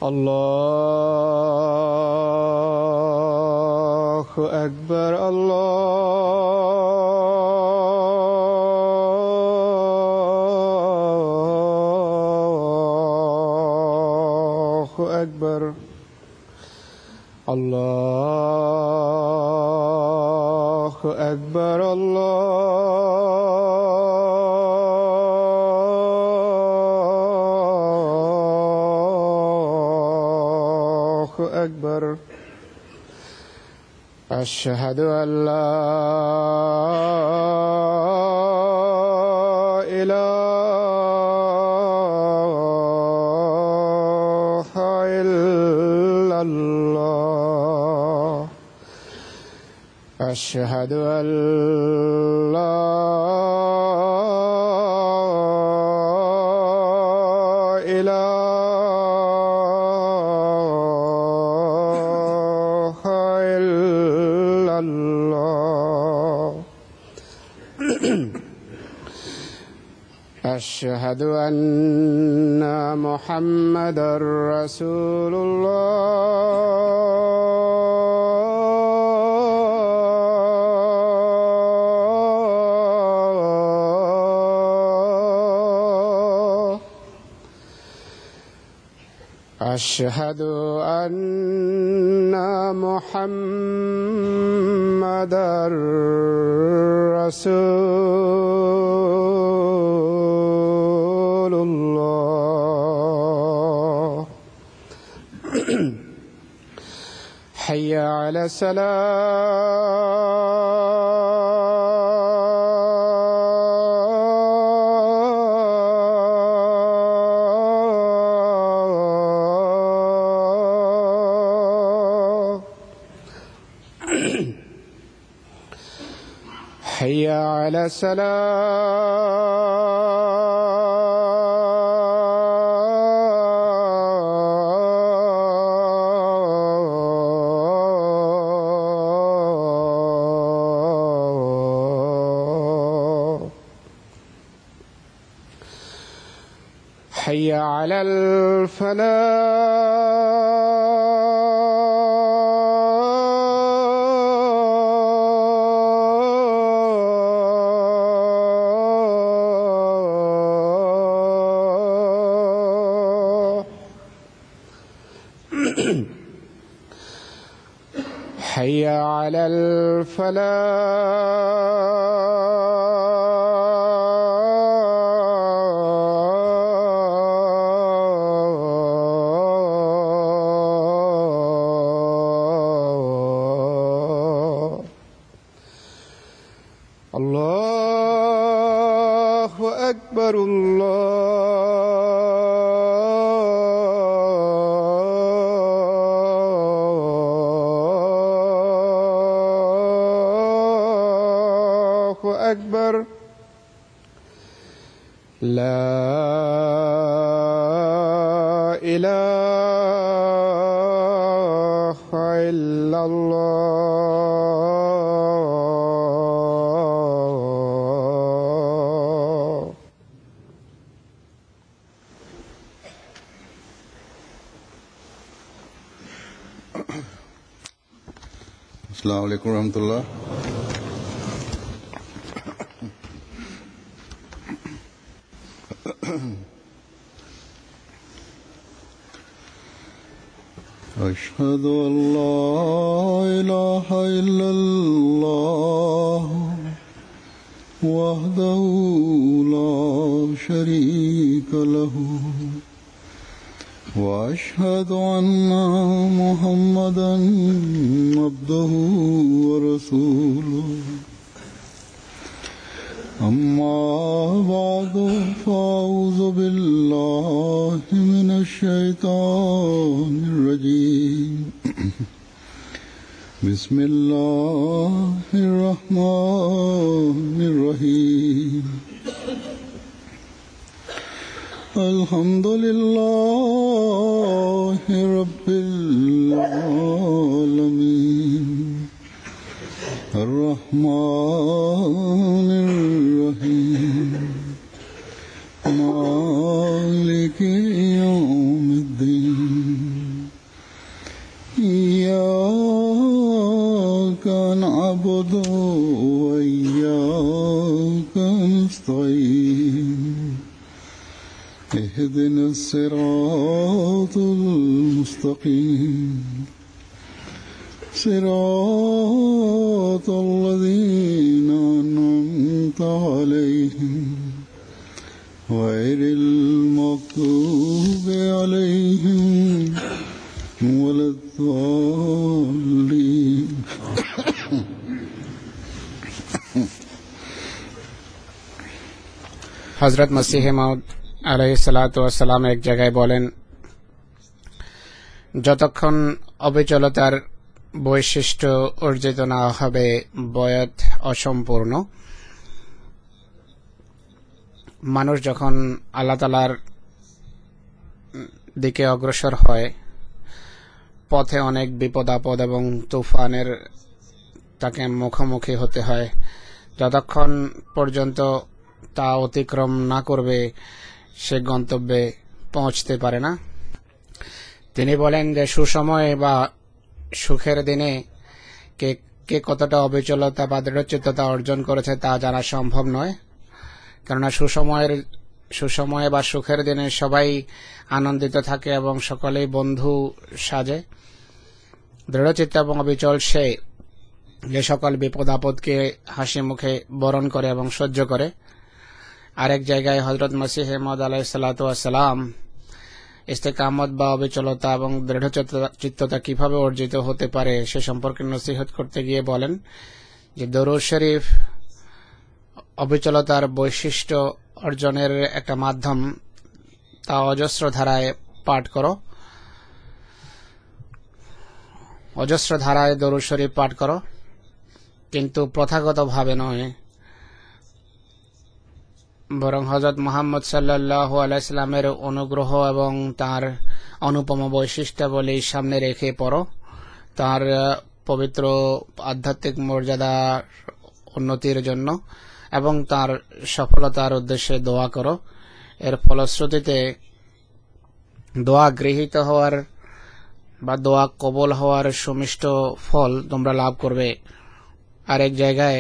الله أكبر الله أكبر الله أكبر الله أكبر أشهد أن لا إله إلا الله أشهد أن لا إله إلا الله أشهد أن محمدًا رسول الله أشهد أن محمدًا رسول الله حي على الصلاة حي على الصلاة حي على الفلاح حي على الفلاح الله أكبر الله أكبر لا إله إلا الله السلام عليكم ورحمة الله. أشهد أن لا إله إلا الله وحده لا شريك له وأشهد أن محمدًا عبده ورسوله أما بعد فأعوذ بالله من الشيطان الرجيم بسم الله الرحمن الرحيم الحمد لله رب العالمين الرحمن الرحيم مالك يوم الدين اهدنا الصراط المستقيم صراط الذين أنعمت عليهم غير المغضوب عليهم ولا الضالين হযরত মসিহ মাউদ আলাইহিসসালাতু ওয়াসসালাম এক জায়গায় বলেন, যতক্ষণ অবিচলতার বৈশিষ্ট্য অর্জিত না হবে বয়াত অসম্পূর্ণ। মানুষ যখন আল্লাহ তাআলার দিকে অগ্রসর হয়, পথে অনেক বিপদ আপদ এবং তুফানের তাকে মুখোমুখি হতে হয়। যতক্ষণ পর্যন্ত তা অতিক্রম না করবে সে গন্তব্যে পৌঁছতে পারে না। তিনি বলেন যে সুসময়ে বা সুখের দিনে কে কতটা অবিচলতা বা দৃঢ়চিত্ততা অর্জন করেছে তা জানা সম্ভব নয়, কেননা সুসময়ে বা সুখের দিনে সবাই আনন্দিত থাকে এবং সকলেই বন্ধু সাজে। দৃঢ়চিত্ত এবং অবিচল সে যে সকল বিপদ আপদকে হাসি মুখে বরণ করে এবং সহ্য করে। আরেক জায়গায় হযরত মসিহ মাউদ আলাইহিসসালাতু ওয়াসসালাম ইস্তেকামত বা অবিচলতা এবং দৃঢ়চিত্ততা কিভাবে অর্জিত হতে পারে সে সম্পর্কে নসিহত করতে গিয়ে বলেন যে দরুদ শরীফ অবিচলতার বৈশিষ্ট্য অর্জনের একটা মাধ্যম। তা অজস্র ধারায় পাঠ করো, অজস্র ধারায় দরুদ শরীফ পাঠ করো, কিন্তু প্রথাগতভাবে নয়, বরং হযরত মুহাম্মদ সাল্লাল্লাহু আলাইহি সাল্লামের অনুগ্রহ এবং তার অনুপম বৈশিষ্ট্যাবলী সামনে রেখে পড়ো। তার পবিত্র আধ্যাত্মিক মর্যাদার উন্নতির জন্য এবং তার সফলতার উদ্দেশ্যে দোয়া করো। এর ফলশ্রুতিতে দোয়া গৃহীত হওয়ার বা দোয়া কবুল হওয়ার সুমিষ্ট ফল তোমরা লাভ করবে। আরেক জায়গায়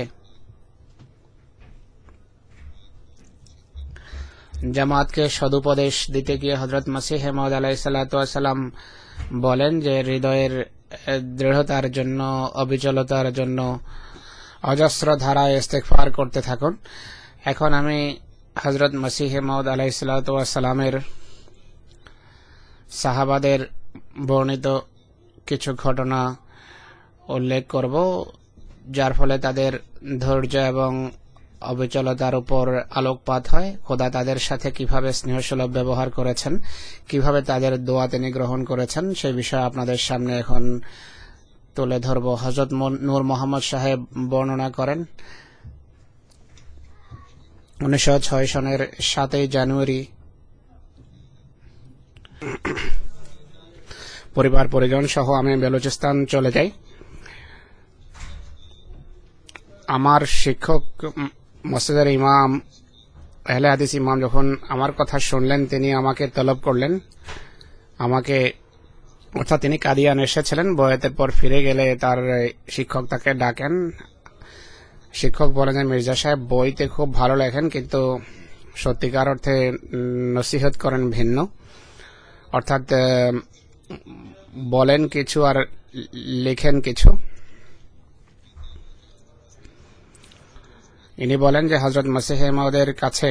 জামাতকে সদুপদেশ দিতে গিয়ে হযরত মসিহ মাউদ আলাইহিসসালাতু ওয়াসসালাম বলেন যে হৃদয়ের দৃঢ়তার জন্য, অবিচলতার জন্য অজস্র ধারায় ইস্তেগফার করতে থাকুন। এখন আমি হযরত মসিহ মাউদ আলাইহিসসালাতু ওয়াসসালামের সাহাবাদের বর্ণিত কিছু ঘটনা উল্লেখ করব, যার ফলে তাদের ধৈর্য এবং অবিচলতার উপর আলোকপাত হয়। খোদা তাদের সাথে কিভাবে স্নেহসুলভ ব্যবহার করেছেন, কিভাবে তাদের দোয়া তিনি গ্রহণ করেছেন, সেই বিষয়ে আপনাদের সামনে এখন তুলে ধরব। হযরত নূর মোহাম্মদ সাহেব বর্ণনা করেন, 1906 সনের 7 জানুয়ারি পরিবার পরিজন সহ আমি বেলুচিস্তান চলে যাই। আমার শিক্ষক মসজিদের ইমাম, আহলে হাদিস ইমাম যখন আমার কথা শুনলেন, তিনি আমাকে তলব করলেন। আমাকে অর্থাৎ তিনি কাদিয়ান এসেছিলেন, বয়াতের পর ফিরে গেলে তার শিক্ষক তাকে ডাকেন। শিক্ষক বলেন যে মির্জা সাহেব বইতে খুব ভালো লেখেন, কিন্তু সত্যিকার অর্থে নসিহত করেন ভিন্ন। অর্থাৎ বলেন কিছু আর লেখেন কিছু। ইনি বলেন যে হযরত মসিহ মাউদের কাছে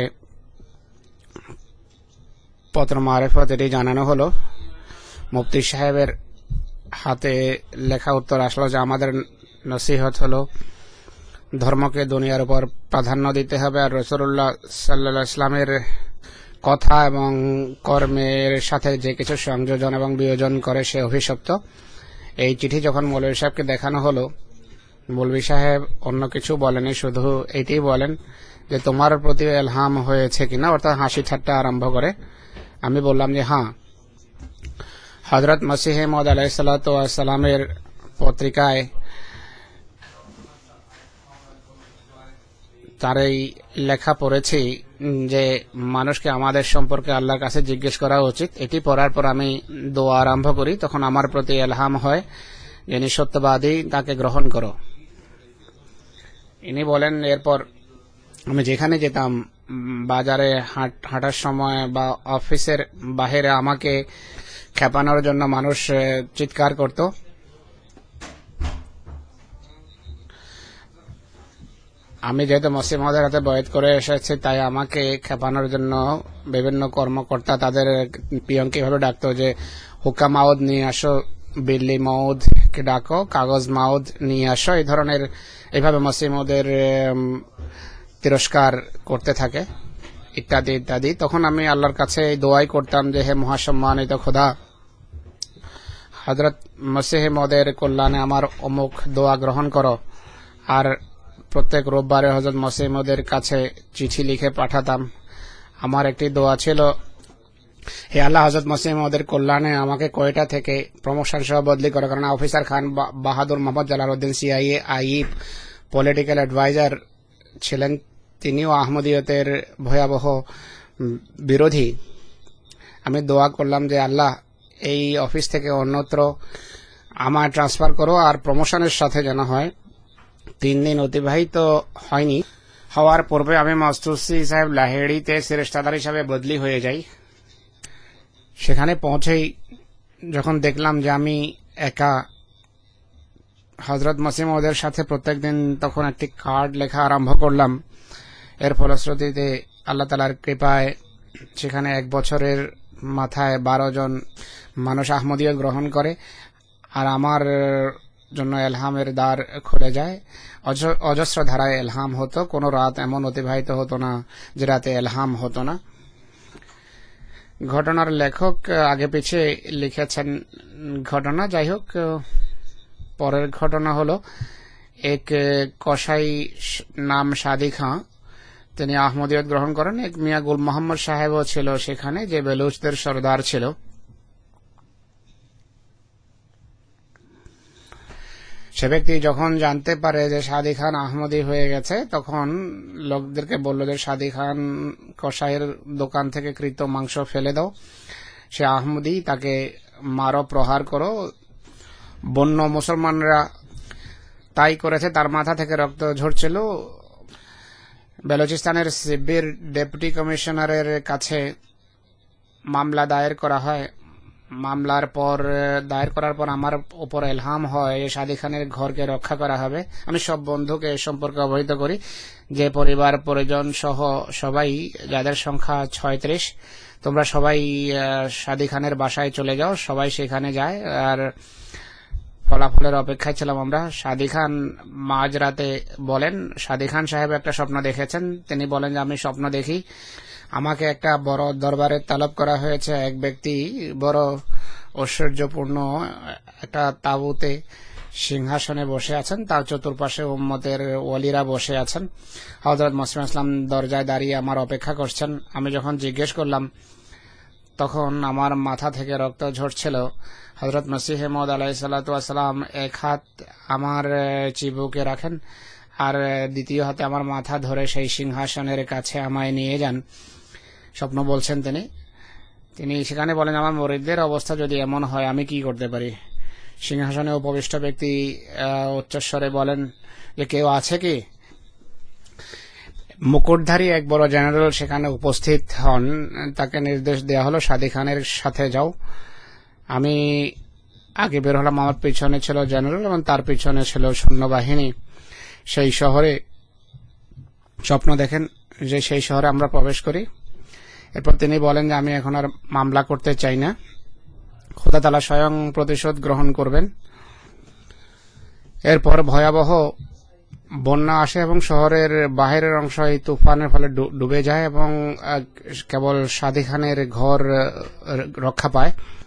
পত্র মারিফত এটি জানানো হলো। মুফতি সাহেবের হাতে লেখা উত্তর আসলো যে আমাদের নসিহত হলো ধর্মকে দুনিয়ার উপর প্রাধান্য দিতে হবে, আর রাসূলুল্লাহ সাল্লাল্লাহু আলাইহি ওয়াসাল্লামের কথা এবং কর্মের সাথে যে কিছু সংযোজন এবং বিয়োজন করে সে অভিশপ্ত। এই চিঠি যখন মৌলভী সাহেবকে দেখানো হলো, মৌলভী সাহেব অন্য কিছু বলেনি, শুধু এটাই বলেন যে তোমার প্রতি ইলহাম হয়েছে কিনা, অর্থাৎ হাসি ঠাট্টা আরম্ভ করে। আমি বললাম যে হ্যাঁ, হযরত মসিহ মাউদ আলাইহিসসালাতু ওয়াসসালামের পত্রিকায় তার এই লেখা পড়েছি যে মানুষকে আমাদের সম্পর্কে আল্লাহর কাছে জিজ্ঞেস করা উচিত। এটি পড়ার পর আমি দোয়া আরম্ভ করি, তখন আমার প্রতি ইলহাম হয় যিনি সত্যবাদী তাকে গ্রহণ করো। ইনি বলেন এরপর আমি যেখানে যেতাম বাজারে হাঁটার সময় বা অফিসের বাইরে আমাকে খেপানোর জন্য মানুষ চিৎকার করত। আমি যেহেতু মসিহ মহোদয়ের হাতে বয়াত করে এসেছি, তাই আমাকে খেপানোর জন্য বিভিন্ন কর্মকর্তা তাদের পিয়নকে এভাবে ডাকতো যে হুক্কা মাউদ নিয়ে আসো, বিল্লি মাউদ কে ডাকো, কাগজ মাউদ নিয়ে আসো, এই ধরনের এইভাবে মসিহ মহোদয়ের তিরস্কার করতে থাকে ইত্যাদি ইত্যাদি। তখন আমি আল্লাহর কাছে দোয়াই করতাম যে হে মহাসম্মানিত খোদা, হযরত মসিহ মহোদয়ের কল্যাণে আমার অমুক দোয়া গ্রহণ করো। আর প্রত্যেক রোববারে হযরত মসিহ মহোদয়ের কাছে চিঠি লিখে পাঠাতাম। আমার একটি দোয়া ছিল, হে আল্লাহ, হযরত মসিহ মহোদয়ের কল্যাণে আমাকে কোয়েটা থেকে প্রমোশন সহ বদলি করো, কারণ অফিসার খান বাহাদুর মোহাম্মদ জালালউদ্দিন সিআইএ আইব পলিটিক্যাল অ্যাডভাইজার ছিলেন। তিনিও আহমদিয়তের ভয়াবহ বিরোধী। আমি দোয়া করলাম যে আল্লাহ, এই অফিস থেকে অন্যত্র আমার ট্রান্সফার করো আর প্রমোশনের সাথে যেন হয়। 3 দিন অতিবাহিত হয়নি, হওয়ার পূর্বে আমি মস্তুসি সাহেব লাহেড়িতে সিরেস্তাদার হিসাবে বদলি হয়ে যাই। সেখানে পৌঁছেই যখন দেখলাম যে আমি একা, হযরত মসিহ মহোদয়ের সাথে প্রত্যেকদিন তখন একটি কার্ড লেখা আরম্ভ করলাম। এর ফলশ্রুতিতে আল্লাহ তাআলার কৃপায় সেখানে 1 বছরের মাথায় 12 জন মানুষ আহমদিয়ত গ্রহণ করে, আর আমার জন্য এলহামের দ্বার খুলে যায়। অজস্র ধারায় এলহাম হতো, কোনো রাত এমন অতিবাহিত হতো না যে রাতে এলহাম হতো না। ঘটনার লেখক আগে পিছে লিখেছেন ঘটনা। যাই হোক, পরের ঘটনা হলো, এক কসাই নাম সাদি খাঁ, তিনি আহমদিয়ত গ্রহণ করেন। এক মিয়া গুল মোহাম্মদ সাহেবও ছিল সেখানে, যে বেলুচদের সরদার ছিল। সে ব্যক্তি যখন জানতে পারে যে সাদি খান আহমদি হয়ে গেছে, তখন লোকদেরকে বলল যে সাদি খান কসাইয়ের দোকান থেকে কৃত মাংস ফেলে দাও, সে আহমদি, তাকে মারো, প্রহার করো। বন্য মুসলমানরা তাই করেছে, তার মাথা থেকে রক্ত ঝরছিল। বেলুচিস্তানের শিবির ডেপুটি কমিশনারের কাছে মামলা দায়ের করা হয়। মামলার পর দায়ের করার পর আমার উপর এলহাম হয় সাদি খানের ঘরকে রক্ষা করা হবে। আমি সব বন্ধুকে এ সম্পর্কে অবহিত করি, যে পরিবার পরিজন সহ সবাই, যাদের সংখ্যা 36, তোমরা সবাই সাদি খানের বাসায় চলে যাও। সবাই সেখানে যায়, আর ফলাফলের অপেক্ষায় ছিলাম আমরা। সাদি খান মাঝরাতে বলেন, সাদি খান সাহেব একটা স্বপ্ন দেখেছেন। তিনি বলেন যে আমি স্বপ্ন দেখি আমাকে একটা বড় দরবারে তলব করা হয়েছে। এক ব্যক্তি বড় ঐশ্বর্যপূর্ণ একটা তাঁবুতে সিংহাসনে বসে আছেন, তার চতুর্পাশে উম্মতের ওয়ালিরা বসে আছেন। হযরত মসিহ ইসলাম দরজায় দাঁড়িয়ে আমার অপেক্ষা করছেন। আমি যখন জিজ্ঞেস করলাম, তখন আমার মাথা থেকে রক্ত ঝরছিল। হযরত মসিহ মাউদ আলাইহিস সালাতু ওয়াস সালাম এক হাত আমার চিবুকে রাখেন, আর দ্বিতীয় হাতে আমার মাথা ধরে সেই সিংহাসনের কাছে আমায় নিয়ে যান। স্বপ্ন বলছেন তিনি সেখানে বলেন, আমার মুরিদদের অবস্থা যদি এমন হয় আমি কি করতে পারি? সিংহাসনে উপবিষ্ট ব্যক্তি উচ্চস্বরে বলেন যে কেউ আছে কি? মুকুটধারী এক বড় জেনারেল সেখানে উপস্থিত হন। তাকে নির্দেশ দেওয়া হলো সাদি খানের সাথে যাও। আমি আগে বের হলাম, আমার পিছনে ছিল জেনারেল এবং তার পিছনে ছিল সৈন্যবাহিনী। সেই শহরে স্বপ্ন দেখেন যে সেই শহরে আমরা প্রবেশ করি। এরপর তিনি বলেন যে আমি এখন আর মামলা করতে চাই না, খোদা তাআলা স্বয়ং প্রতিশোধ গ্রহণ করবেন। এরপর ভয়াবহ বন্যা আসে এবং শহরের বাহিরের অংশ এই তুফানের ফলে ডুবে যায় এবং কেবল সাদি খানের ঘর রক্ষা পায়।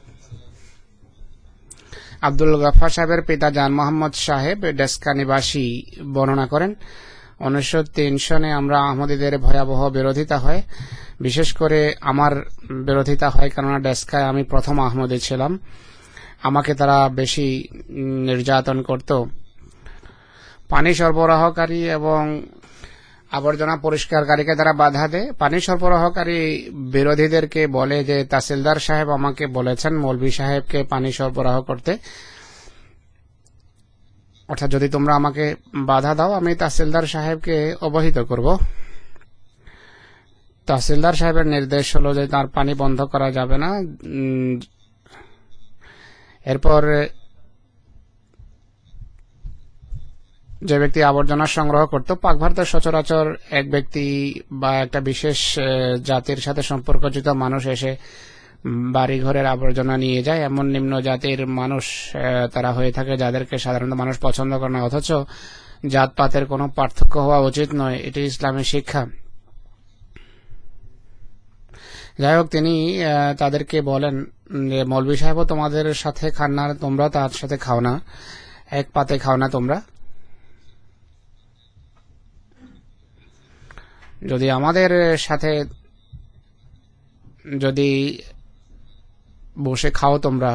আব্দুল গাফফার সাহেবের পিতা জান মোহাম্মদ সাহেব ডেস্কা নিবাসী বর্ণনা করেন, 1903 সনে আমরা আহমদীদের ভয়াবহ বিরোধিতা হয়। বিশেষ করে আমার বিরোধিতা হয়, কেননা ডেস্কায় আমি প্রথম আহমদী ছিলাম। আমাকে তারা বেশি নির্যাতন করত। পানি সরবরাহকারী এবং আবর্জনা পরিষ্কারকারীকে তারা বাধা দেয়। পানি সরবরাহকারী বিরোধীদেরকে বলে যে তাহসিলদার সাহেব আমাকে বলেছেন মৌলভী সাহেবকে পানি সরবরাহ করতে, অর্থাৎ যদি তোমরা আমাকে বাধা দাও আমি তাহসিলদার সাহেবকে অবহিত করব। তহসিলদার সাহেবের নির্দেশ হলো যে তার পানি বন্ধ করা যাবে না। এরপর যে ব্যক্তি আবর্জনা সংগ্রহ করত, পাক ভারতের সচরাচর এক ব্যক্তি বা একটা বিশেষ জাতির সাথে সম্পর্কযুক্ত মানুষ এসে বাড়ি ঘরের আবর্জনা নিয়ে যায়। এমন নিম্ন জাতির মানুষ তারা হয়ে থাকে যাদেরকে সাধারণত মানুষ পছন্দ করে না, অথচ জাতপাতের কোনো পার্থক্য হওয়া উচিত নয়, এটি ইসলামী শিক্ষা। যাই হোক, তিনি তাদেরকে বলেন যে মৌলভী সাহেবও তোমাদের সাথে খান না, তোমরা তার সাথে খাও না, এক পাতে খাও না তোমরা। যদি আমাদের সাথে যদি বসে খাও তোমরা।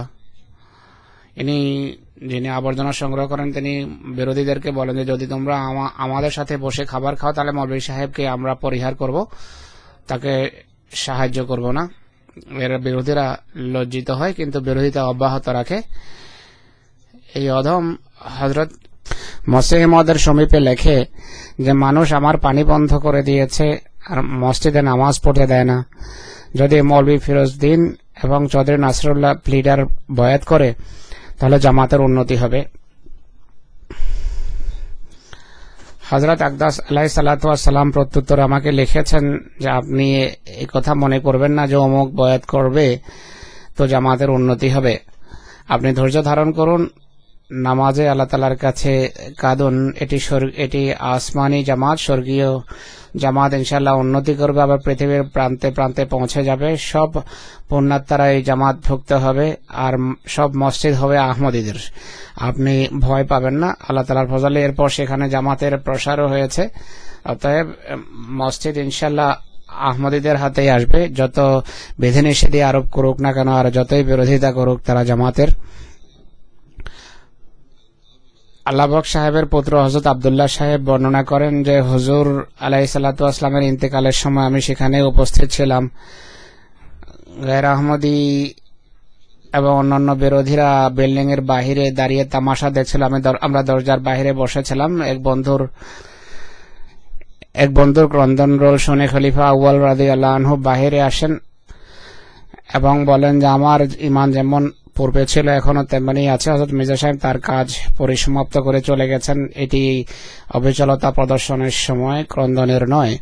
যিনি আবর্জনা সংগ্রহ করেন তিনি বিরোধীদেরকে বলেন যে যদি তোমরা আমাদের সাথে বসে খাবার খাও তাহলে মৌলভী সাহেবকে আমরা পরিহার করব, তাকে সাহায্য করব না। এর বিরোধীরা লজ্জিত হয় কিন্তু বিরোধিতা অব্যাহত রাখে। এই অধম হযরত মসিহ মউদের সমীপে লেখে যে মানুষ আমার পানি বন্ধ করে দিয়েছে আর মসজিদে নামাজ পড়তে দেয় না। যদি মৌলভী ফিরোজদ্দিন এবং চৌধুরী নাসরুল্লাহ লিডার বয়াত করে তাহলে জামাতের উন্নতি হবে। হযরত আকদাস আলাইহিস সালাতু ওয়াস সালাম প্রত্যুত্তরে আমাকে লিখেছেন যে আপনি এই কথা মনে করবেন না যে অমুক বয়াত করবে তো জামাতের উন্নতি হবে। আপনি ধৈর্য ধারণ করুন, নামাজে আল্লাহ তাআলার কাছে কাঁদুন। এটি আসমানি জামাত, স্বর্গীয় জামাত ইনশাআল্লাহ উন্নতি করবে, আবার পৃথিবীর প্রান্তে প্রান্তে পৌঁছে যাবে। সব পুণ্যাত্মারা এই জামাত ভুক্ত হবে আর সব মসজিদ হবে আহমদীদের। আপনি ভয় পাবেন না, আল্লাহ তাআলার ফজলে এরপর সেখানে জামাতের প্রসারও হয়েছে। অতএব মসজিদ ইনশাআল্লাহ আহমদীদের হাতেই আসবে। যত বিধিনিষেধ আরোপ করুক না কেন আর যতই বিরোধিতা করুক তারা জামাতের। আল্লাহবক সাহেবের পুত্র হযরত আব্দুল্লাহ সাহেব বর্ণনা করেন যে হুজুর আলাইহিস সালাতু ওয়াস সালামের ইন্তেকালের সময় আমি সেখানে উপস্থিত ছিলাম। গায়র আহমদী এবং অন্যান্য বিরোধীরা বিল্ডিং এর বাহিরে দাঁড়িয়ে তামাশা দেখছিল। আমরা দরজার বাহিরে বসেছিলাম। এক বন্ধুর ক্রন্দন রোল শুনে খলিফা আউয়াল রাদিয়াল্লাহু আনহু বাহিরে আসেন এবং বলেন যে আমার ঈমান যেমন পূর্বে ছিল এখনো তেমনি আছে। হযরত মির্জা সাহেব তার কাজ পরিসমাপ্ত করে চলে গেছেন। এটি অবিচলতা প্রদর্শনের সময়, ক্রন্দনের নয়।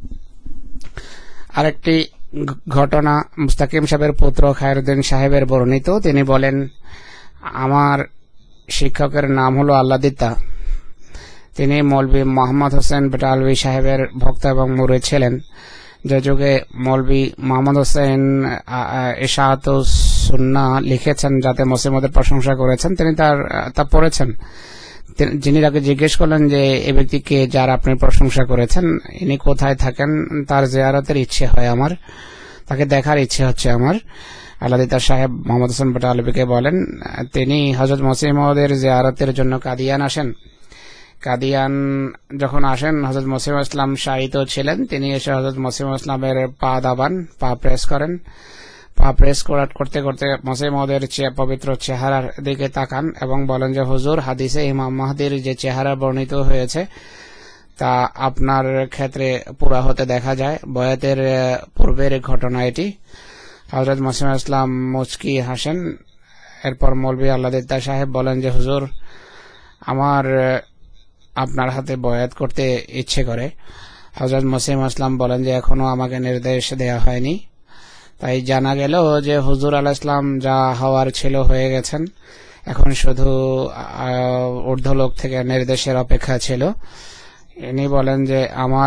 আরেকটি ঘটনা মুস্তাকিম সাহেবের পুত্র খায়রুদ্দিন সাহেবের বর্ণিত। তিনি বলেন আমার শিক্ষকের নাম হলো আল্লাদিতা। তিনি মৌলভী মোহাম্মদ হোসেন বেটালভী সাহেবের ভক্ত এবং মুরিদ ছিলেন। যে যুগে মৌলভী মোহাম্মদ হোসেন ইশাআতুস সুন্নাহ লিখেছেন যাতে মসিহ মউদের প্রশংসা করেছেন, তিনি তা পড়েছেন। যিনি তাকে জিজ্ঞেস করলেন যে এই ব্যক্তিকে যার আপনি প্রশংসা করেছেন ইনি কোথায় থাকেন, তার জিয়ারতের ইচ্ছে হয় আমার, তাকে দেখার ইচ্ছে হচ্ছে আমার। আল্লাদিতা সাহেব মোহাম্মদ হোসেন বেটালভীকে বলেন তিনি হযরত মসিহ মউদের জিয়ারতের জন্য কাদিয়ান আসেন। কাদিয়ান যখন আসেন হযরত মসিহ ইসলাম শাহিদ ছিলেন। তিনি এসে হযরত মসিহ ইসলামের পা দাবান, পা প্রেস করেন। পা প্রেস করতে করতে মসিহ মউদের পবিত্র চেহারার দিকে তাকান এবং বলেন যে হুজুর, হাদিসে ইমাম মাহদির যে চেহারা বর্ণিত হয়েছে তা আপনার ক্ষেত্রে পুরা হতে দেখা যায়। বয়াতের পূর্বের ঘটনা এটি। হযরত মসিহ ইসলাম মুচকি হাসেন। এরপর মৌলভী আল্লাদিতা সাহেব বলেন যে হুজুর, আমার আপনার হাতে বয়াত করতে ইচ্ছে করে। হযরত মসিহ ইসলাম বলেন যে এখনো আমাকে নির্দেশ দেয়া হয়নি। তাই জানা গেল যে হুজুর আলাইহিস সালাম যা হওয়ার ছিল হয়ে গেছেন, এখন শুধু ঊর্ধ্বলোক থেকে নির্দেশের অপেক্ষা ছিল। ইনি বলেন যে আমার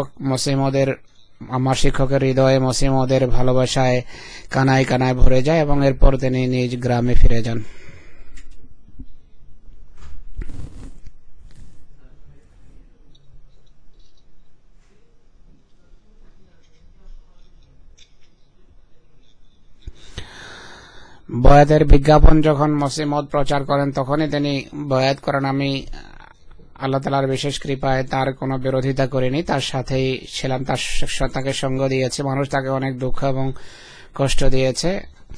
শিক্ষকের হৃদয়ে মসিহ মউদের ভালোবাসায় কানায় কানায় ভরে যায় এবং এরপর তিনি নিজ গ্রামে ফিরে যান। বয়াতের বিজ্ঞাপন যখন মসিহ মউদ প্রচার করেন তখনই তিনি বয়াত করেন। আমি আল্লাহ তাআলার বিশেষ কৃপায় তার কোনো বিরোধিতা করিনি, তার সাথেই ছিলাম, তাকে সঙ্গ দিয়েছে। মানুষ তাকে অনেক দুঃখ এবং কষ্ট দিয়েছে।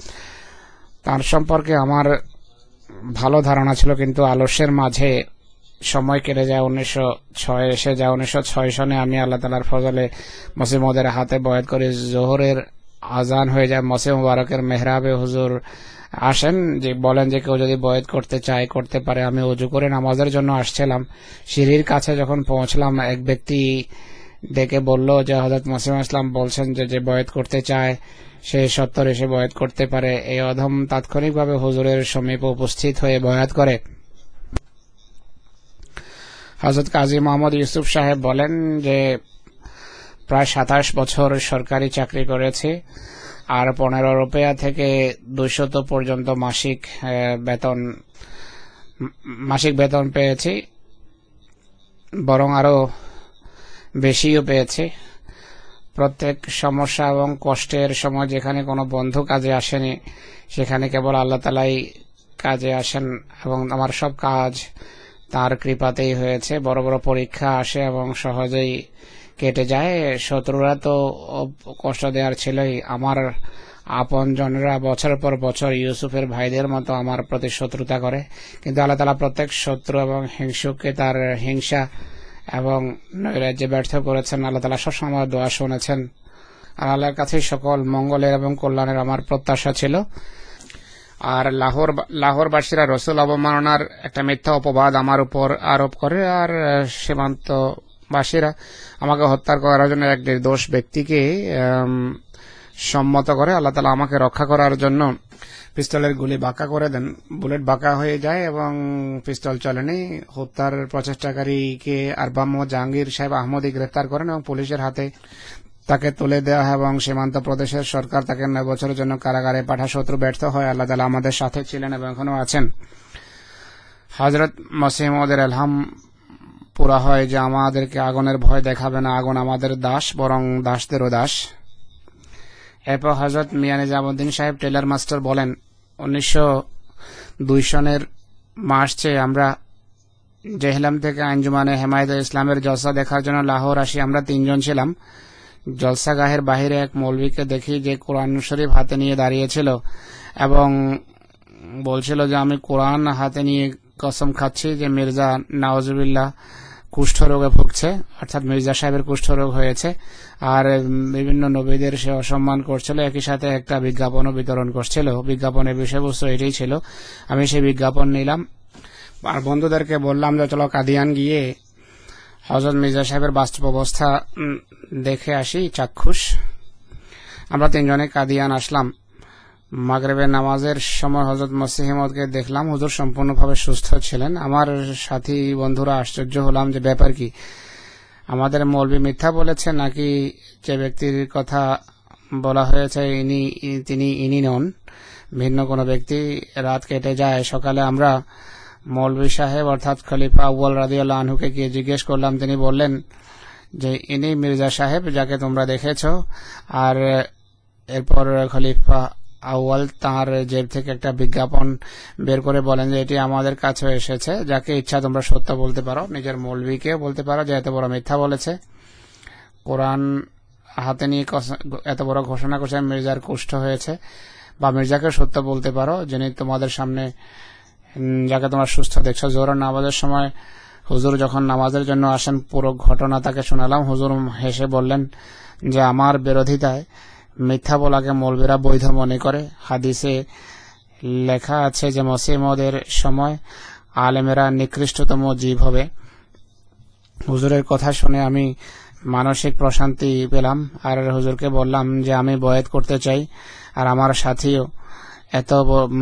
তার সম্পর্কে আমার ভালো ধারণা ছিল কিন্তু আলস্যের মাঝে সময় কেটে যায় 1906 এসে যায়। 1906 সনে আমি আল্লাহ তাআলার ফজলে মসিহ মউদের হাতে বয়াত করি। জোহরের আজান হয়ে যায়, মসিহ মুবারকের মেহরাবে হুজুর আসেন, যে বলেন যে কেউ যদি বয়াত করতে চায় করতে পারে। আমি ওযু করে নামাজের জন্য আসছিলাম, সিঁড়ির কাছে যখন পৌঁছলাম এক ব্যক্তি ডেকে বলল যে হযরত মসিহ ইসলাম বলছেন যে বয়াত করতে চায় সে সত্তর এসে বয়াত করতে পারে। এই অধম তাৎক্ষণিকভাবে হুজুরের সমীপে উপস্থিত হয়ে বয়াত করে। হযরত কাজী মোহাম্মদ ইউসুফ সাহেব বলেন যে প্রায় 27 বছর সরকারি চাকরি করেছি আর 15 রুপিয়া থেকে 200 পর্যন্ত মাসিক বেতন পেয়েছি, বরং আরো বেশিও পেয়েছি। প্রত্যেক সমস্যা এবং কষ্টের সময় যেখানে কোনো বন্ধু কাজে আসেনি সেখানে কেবল আল্লাহ তাআলাই কাজে আসেন এবং আমার সব কাজ তার কৃপাতেই হয়েছে। বড় বড় পরীক্ষা আসে এবং সহজেই কেটে যায়। শত্রুরা তো কষ্ট দেওয়ার ছিলই, আমার আপন জনেরা বছরের পর বছর ইউসুফের ভাইদের মতো আমার প্রতি শত্রুতা করে, কিন্তু আল্লাহ তাআলা প্রত্যেক শত্রু এবং হিংসুককে তার হিংসা এবং নৈরাজ্যে ব্যর্থ করেছেন। আল্লাহ তাআলা সবসময় দোয়া শুনেছেন আর আল্লাহর কাছে সকল মঙ্গলের এবং কল্যাণের আমার প্রত্যাশা ছিল। আর লাহোরবাসীরা রসুল অবমাননার একটা মিথ্যা অপবাদ আমার উপর আরোপ করে আর সীমান্তবাসীরা আমাকে হত্যা করার জন্য এক নির্দোষ ব্যক্তিকে সম্মত করে। আল্লাহ তাআলা আমাকে রক্ষা করার জন্য পিস্তলের গুলি বাঁকা করে দেন, বুলেট বাঁকা হয়ে যায় এবং পিস্তল চলেনি। হত্যার প্রচেষ্টাকারীকে আরবাব মোহাম্মদ জাহাঙ্গীর সাহেব আহমদী গ্রেফতার করেন এবং পুলিশের হাতে তাকে তুলে দেওয়া হয় এবং সীমান্ত প্রদেশের সরকার তাকে 9 বছরের জন্য কারাগারে পাঠায়। শত্রু ব্যর্থ হয়, আল্লাহ তাআলা আমাদের সাথে ছিলেন এবং এখনো আছেন। হযরত মসিহ মউদের ইলহাম পুরা হয় যে আমাদেরকে আগুনের ভয় দেখাবে না, আগুন আমাদের দাস, বরং দাসদেরও দাস। এরপর হযরত মিয়া নিজামুদ্দিন সাহেব টেলার মাস্টার বলেন 1902 সনের মার্চে আমরা জেহলাম থেকে আঞ্জুমানে হেমায়েতে ইসলামের জলসা দেখার জন্য লাহোর আসি। আমরা 3 জন ছিলাম। জলসাগাহের বাহিরে এক মৌলভীকে দেখি যে কোরআন শরীফ হাতে নিয়ে দাঁড়িয়েছিল এবং বলছিল যে আমি কোরআন হাতে নিয়ে কসম খাচ্ছি যে মির্জা নাউজুবিল্লাহ কুষ্ঠ রোগে ভুগছে, অর্থাৎ মির্জা সাহেবের কুষ্ঠ রোগ হয়েছে। আর বিভিন্ন নবীদের সে অসম্মান করছিল, একই সাথে একটা বিজ্ঞাপনও বিতরণ করছিল। বিজ্ঞাপনের বিষয়বস্তু এটাই ছিল। আমি সেই বিজ্ঞাপন নিলাম আর বন্ধুদেরকে বললাম যে চলো কাদিয়ান গিয়ে হযরত মির্জা সাহেবের বাস্তব অবস্থা দেখে আসি চাক্ষুষ। আমরা 3 জনে কাদিয়ান আসলাম। মাগরিবের নামাজের সময় হযরত মসিহ মউদকে দেখলাম, হুজুর সম্পূর্ণভাবে সুস্থ ছিলেন। আমার সাথী বন্ধুরা আশ্চর্য হলাম যে ব্যাপার কি, আমাদের মৌলভী মিথ্যা বলেছে নাকি যে ব্যক্তির কথা বলা হয়েছে তিনি ইনি নন, ভিন্ন কোনো ব্যক্তি। রাত কেটে যায়, সকালে আমরা মৌলভী সাহেব অর্থাৎ খলিফা আউয়াল রাদিয়াল্লাহু আনহুকে গিয়ে জিজ্ঞেস করলাম। তিনি বললেন যে ইনি মির্জা সাহেব যাকে তোমরা দেখেছ। আর এরপর খলিফা আউয়াল তার জেব থেকে একটা বিজ্ঞাপন বের করে বলেন যে এটি আমাদের কাছে এসেছে, যাকে ইচ্ছা তোমরা সত্য বলতে পারো, নিজের মৌলভীকে বলতে পারো যে এত বড় মিথ্যা বলেছে, কোরআন হাতে নিয়ে এত বড় ঘোষণা করছে মির্জার কুষ্ঠ হয়েছে, বা মির্জাকে সত্য বলতে পারো যিনি তোমাদের সামনে, যাকে তোমরা সুস্থ দেখছো। জোহরের নামাজের সময় হুজুর যখন নামাজের জন্য আসেন পুরো ঘটনা তাকে শোনালাম। হুজুর হেসে বললেন যে আমার বিরোধিতায় মিথ্যা বলাকে মৌলভীরা বৈধ মনে করে। হাদিসে লেখা আছে যে মসিহ মউদের সময় আলেমেরা নিকৃষ্টতম জীব হবে। হুজুরের কথা শুনে আমি মানসিক প্রশান্তি পেলাম আর হুজুরকে বললাম যে আমি বয়াত করতে চাই আর আমার সাথীও। এত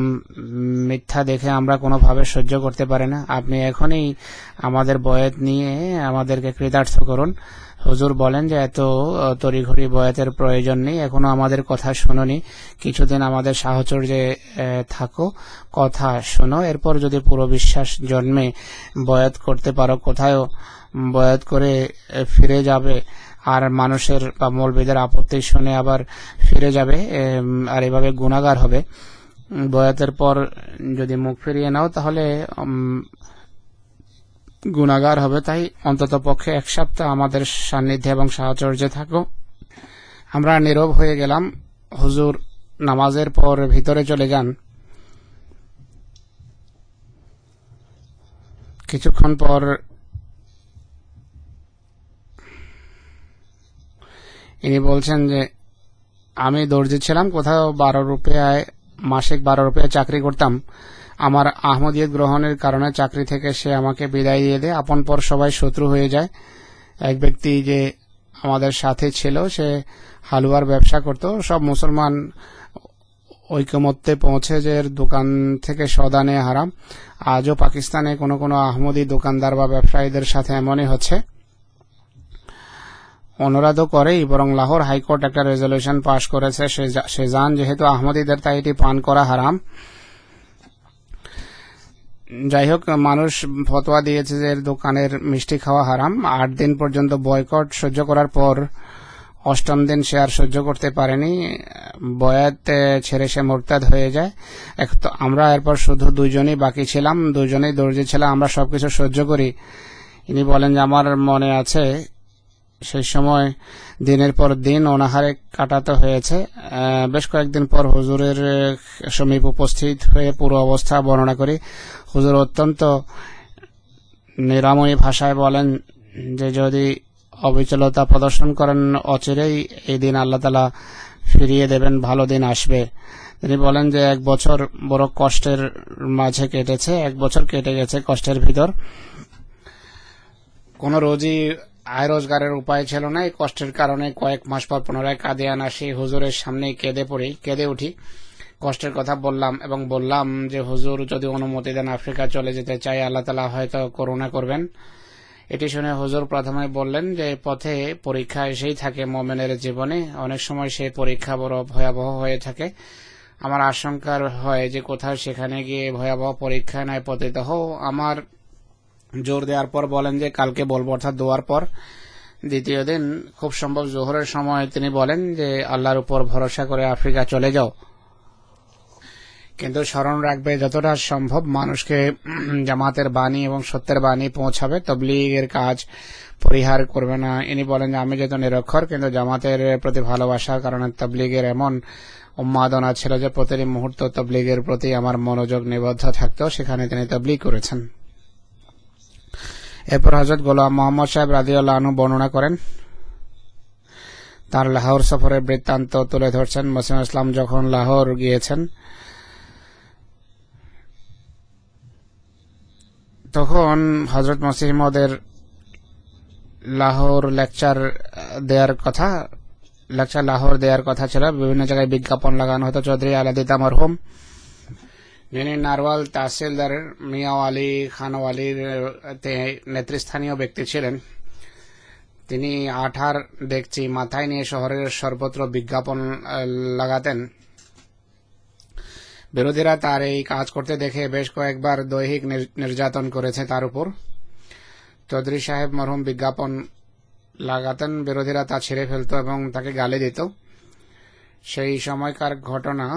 মিথ্যা দেখে আমরা কোনোভাবে সহ্য করতে পারি না, আপনি এখনই আমাদের বয়াত নিয়ে আমাদেরকে কৃতার্থ করুন। হুজুর বলেন যে এত তড়িঘড়ি বয়াতের প্রয়োজন নেই, এখনো আমাদের কথা শোনোনি, কিছুদিন আমাদের সাহচর্যে থাকো, কথা শোনো, এরপর যদি পুরো বিশ্বাস জন্মে বয়াত করতে পারো কোথায়ও বয়াত করে ফিরে যাবে আর মানুষের বা মৌলভীদের আপত্তি শুনে আবার ফিরে যাবে আর এভাবে গুনাহগার হবে। বয়াতের পর যদি মুখ ফিরিয়ে নাও তাহলে গুনাহগার হবে। তাই অন্তত পক্ষে 1 সপ্তাহ আমাদের সান্নিধ্যে এবং সাহচর্যে থাকো। আমরা নীরব হয়ে গেলাম। হুজুর নামাজের পর ভিতরে চলে যান। কিছুক্ষণ পর ইনি বলছেন যে আমি দর্জি ছিলাম, কোথাও 12 রুপিয়ায় মাসিক 12 রুপিয়ায় চাকরি করতাম। আমার আহমদিয়ত গ্রহণের কারণে চাকরি থেকে সে আমাকে বিদায় দিয়ে দেয়। আপন পর সবাই শত্রু হয়ে যায়। এক ব্যক্তি যে আমাদের সাথে ছিল সে হালুয়ার ব্যবসা করত। সব মুসলমান ঐকমত্যে পৌঁছে যে দোকান থেকে সদা নেওয়া হারাম। আজও পাকিস্তানে কোনো কোনো আহমদি দোকানদার বা ব্যবসায়ীদের সাথে এমনই হচ্ছে। অনুরোধও করেই, বরং লাহোর হাইকোর্ট একটা রেজলিউশন পাশ করেছে সেজান যেহেতু আহমদীদের তাই এটি পান করা হারাম। যাই হোক, মানুষ ফতোয়া দিয়েছে যে দোকানের মিষ্টি খাওয়া হারাম। 8 দিন পর্যন্ত বয়কট সহ্য করার পর 8ম দিন সে আর সহ্য করতে পারেনি, বয়াত ছেড়ে সে মুরতাদ হয়ে যায়। আমরা এরপর শুধু 2 জনই বাকি ছিলাম, 2 জনেই দর্জি ছিলাম, আমরা সবকিছু সহ্য করি। ইনি বলেন যে আমার মনে আছে সেই সময় দিনের পর দিন অনাহারে কাটাতে হয়েছে। বেশ কয়েকদিন পর হুজুরের সমীপ উপস্থিত হয়ে পুরো অবস্থা বর্ণনা করি। হুজুর অত্যন্ত নিরাময়ী ভাষায় বলেন যে যদি অবিচলতা প্রদর্শন করেন অচিরেই এই দিন আল্লাহ তাআলা ফিরিয়ে দেবেন, ভালো দিন আসবে। তিনি বলেন যে 1 বছর বড় কষ্টের মাঝে কেটেছে, 1 বছর কেটে গেছে কষ্টের ভিতর। কোন রোজই আয় রোজগারের উপায় ছিল না। এই কষ্টের কারণে কয়েক মাস পর পুনরায় কাদিয়ান আসি, হুজুরের সামনেই কেঁদে উঠি, কষ্টের কথা বললাম এবং বললাম যে হুজুর যদি অনুমতি দেন আফ্রিকা চলে যেতে চাই, আল্লাহ তাআলা হয়তো করুণা করবেন। এটি শুনে হুজুর প্রথমে বললেন যে পথে পরীক্ষা এসেই থাকে মুমিনের জীবনে, অনেক সময় সেই পরীক্ষা বড় ভয়াবহ হয়ে থাকে। আমার আশঙ্কা হয় যে কোথাও সেখানে গিয়ে ভয়াবহ পরীক্ষা নয় পতিত হও। আমার জোর দেওয়ার পর বলেন যে কালকে বলবো, অর্থাৎ দোয়ার পর। দ্বিতীয় দিন খুব সম্ভব জোহরের সময় তিনি বলেন যে আল্লাহর উপর ভরসা করে আফ্রিকা চলে যাও, কিন্তু স্মরণ রাখবে যতটা সম্ভব মানুষকে জামাতের বাণী এবং সত্যের বাণী পৌঁছাবে, তবলিগের কাজ পরিহার করবে না। ইনি বলেন যে আমি যেহেতু নিরক্ষর কিন্তু জামাতের প্রতি ভালোবাসার কারণে তবলিগের এমন উন্মাদনা ছিল যে প্রতিটি মুহূর্ত তবলিগের প্রতি আমার মনোযোগ নিবদ্ধ থাকতো, সেখানে তিনি তবলিগ করেছেন। এরপর হযরত গোলাম মোহাম্মদ সাহেব রাদিয়াল্লাহু আনহু বর্ণনা করেন, তার লাহোর সফরের বৃত্তান্ত তুলে ধরছেন। মুসলিম ইসলাম যখন লাহোর গিয়েছেন তখন হযরত মসিহ মওদের লাহোর লেকচার দেওয়ার কথা ছিল। বিভিন্ন জায়গায় বিজ্ঞাপন লাগানো হতো। চৌধুরী আলাদিতা মরহুম, যিনি নারওয়াল তহসিলদারের মিয়া আলী খানওয়ালির নেতৃস্থানীয় ব্যক্তি ছিলেন, তিনি আঠার দেখছি মাথায় নিয়ে শহরের সর্বত্র বিজ্ঞাপন লাগাতেন। বিরোধীরা তার এই কাজ করতে দেখে বেশ কয়েকবার দৈহিক নির্যাতন করেছে তার উপর। চৌধুরী সাহেব মরহুম বিজ্ঞাপন লাগাতেন, বিরোধীরা তা ছিঁড়ে ফেলত এবং তাকে গালি দিত। সেই সময়কার ঘটনা,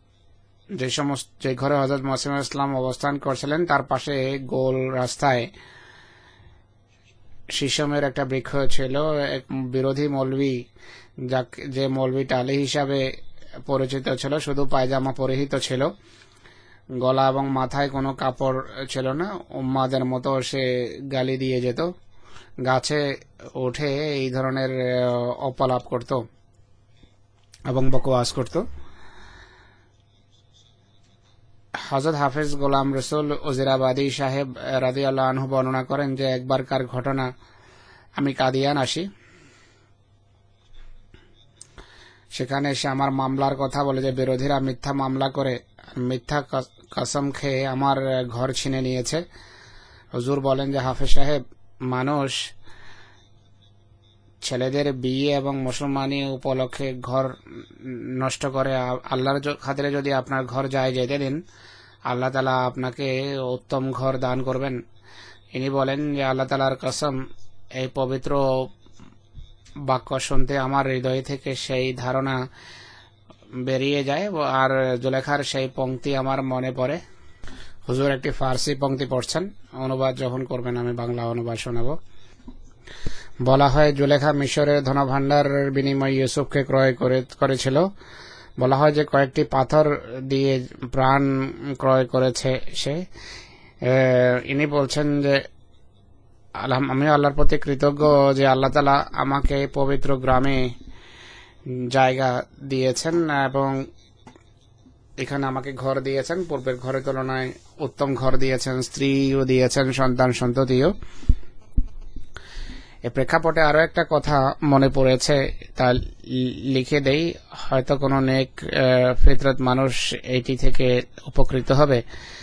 যে ঘরে হযরত মসিহ ইসলাম অবস্থান করছিলেন তার পাশে গোল রাস্তায় শিশমের একটা বৃক্ষ ছিল। এক বিরোধী মৌলভী, যে মৌলভীটা আলী হিসাবে পরিচিত ছিল, শুধু পায়জামা পরিহিত ছিল, গলা এবং মাথায় কোনো কাপড় ছিল না, উম্মাদের মতো সে গালি দিয়ে যেত, গাছে উঠে এই ধরনের অপলাপ করত এবং বকওয়াস করত। হযরত হাফেজ গোলাম রসুল উজিরাবাদী সাহেব রাদিয়াল্লাহু আনহু বর্ণনা করেন যে একবারকার ঘটনা, আমি কাদিয়ান আসি, সেখানে এসে আমার মামলার কথা বলে যে বিরোধীরা মিথ্যা মামলা করে মিথ্যা কসম খেয়ে আমার ঘর ছিনে নিয়েছে। হুজুর বলেন যে হাফেজ সাহেব, মানুষ ছেলেদের বিয়ে এবং মুসলমানি উপলক্ষে ঘর নষ্ট করে, আল্লাহর খাতিরে যদি আপনার ঘর যায় যেতে দিন, আল্লাহ তাআলা আপনাকে উত্তম ঘর দান করবেন। ইনি বলেন যে আল্লাহ তাআলার কসম, এই পবিত্র বাক্য শুনতে আমার হৃদয় থেকে সেই ধারণা বেরিয়ে যায় আর জুলেখার সেই পংক্তি আমার মনে পড়ে। হুজুর একটি ফার্সি পংক্তি পড়ছেন, অনুবাদ যখন করবেন আমি বাংলা অনুবাদ শোনাব। বলা হয় জুলেখা মিশরের ধনভাণ্ডারের বিনিময়ে ইউসুফকে ক্রয় করেছিল। বলা হয় যে কয়েকটি পাথর দিয়ে প্রাণ ক্রয় করেছে সে। ইনি বলছেন যে আমি আল্লাহর প্রতি কৃতজ্ঞ যে আল্লাহ তাআলা আমাকে পবিত্র গ্রামে জায়গা দিয়েছেন এবং এখানে আমাকে ঘর দিয়েছেন, পূর্বের ঘরের তুলনায় উত্তম ঘর দিয়েছেন, স্ত্রীও দিয়েছেন, সন্তান সন্ততিও। এ প্রেক্ষাপটে আরো একটা কথা মনে পড়েছে, তা লিখে দেই, হয়তো কোনো নেক ফিতরত মানুষ এইটি থেকে উপকৃত হবে।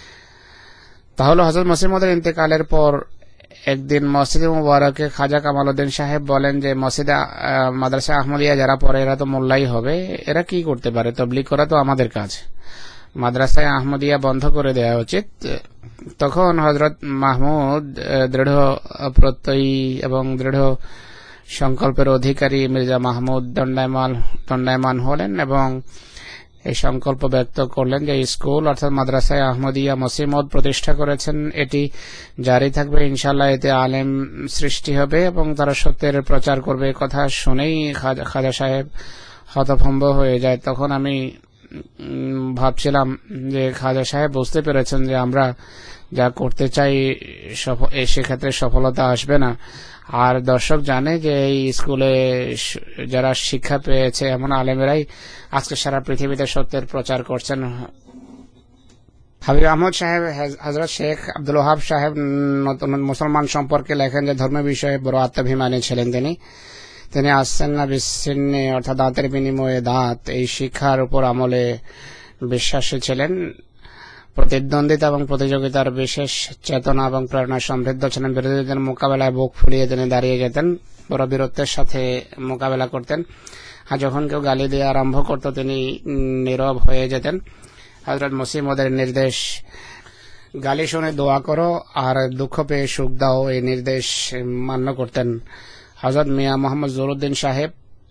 তাহলে হযরত মসিহ মউদের ইন্তেকালের পর একদিন মসজিদে মুবারকে খাজা কামাল উদ্দিন সাহেব বলেন যে মসজিদে মাদ্রাসা আহমদিয়া যারা পড়ে এরা তো মোল্লাই হবে, এরা কি করতে পারে, তবলিগ করা তো আমাদের কাজ, মাদ্রাসায় আহমদিয়া বন্ধ করে দেওয়া উচিত। তখন হযরত মাহমুদ দৃঢ় প্রত্যয়ী এবং দৃঢ় সংকল্পের অধিকারী মির্জা মাহমুদ দণ্ডায়মান হলেন এবং এই সংকল্প ব্যক্ত করলেন যে স্কুল অর্থাৎ মাদ্রাসায় আহমদিয়া মসিহ মউদ প্রতিষ্ঠা করেছেন, এটি জারি থাকবে ইনশাআল্লাহ, এতে আলেম সৃষ্টি হবে এবং তারা সত্যের প্রচার করবে। কথা শুনেই খাজা সাহেব হতভম্ব হয়ে যায়। তখন আমি ভাবছিলাম যে খাজা সাহেব বুঝতে পেরেছেন যে আমরা যা করতে চাই সেক্ষেত্রে সফলতা আসবে না। আর দর্শক জানে যে এই স্কুলে যারা শিক্ষা পেয়েছে এমন আলেমেরাই আজকে সারা পৃথিবীতে সত্যের প্রচার করছেন। হাবিব আহমদ সাহেব হযরত শেখ আব্দুল ওয়াহাব সাহেব নতুন মুসলমান সম্পর্কে লেখেন যে ধর্ম বিষয়ে বড় আত্মাভিমানী ছিলেন তিনি আসছেন না বিচ্ছিন্নে অর্থাৎ দাঁতের বিনিময়ে দাঁত, এই শিক্ষার উপর আমলে বিশ্বাসী ছিলেন। প্রতিদ্বন্দ্বিতা এবং প্রতিযোগিতার বিশেষ চেতনা এবং প্রেরণা সমৃদ্ধ ছিলেন। বিরোধীদের মোকাবেলায় বুক ফুলিয়ে তিনি দাঁড়িয়ে যেতেন, বড় বীরত্বের সাথে মোকাবেলা করতেন। আর যখন কেউ গালি দিয়ে আরম্ভ করত তিনি নীরব হয়ে যেতেন। হযরত মসিহ মউদের নির্দেশ, গালি শুনে দোয়া করো আর দুঃখ পেয়ে সুখ দাও, এই নির্দেশ মান্য করতেন। হযরত মিয়া মোহাম্মদ জহুরুদ্দিন সাহেব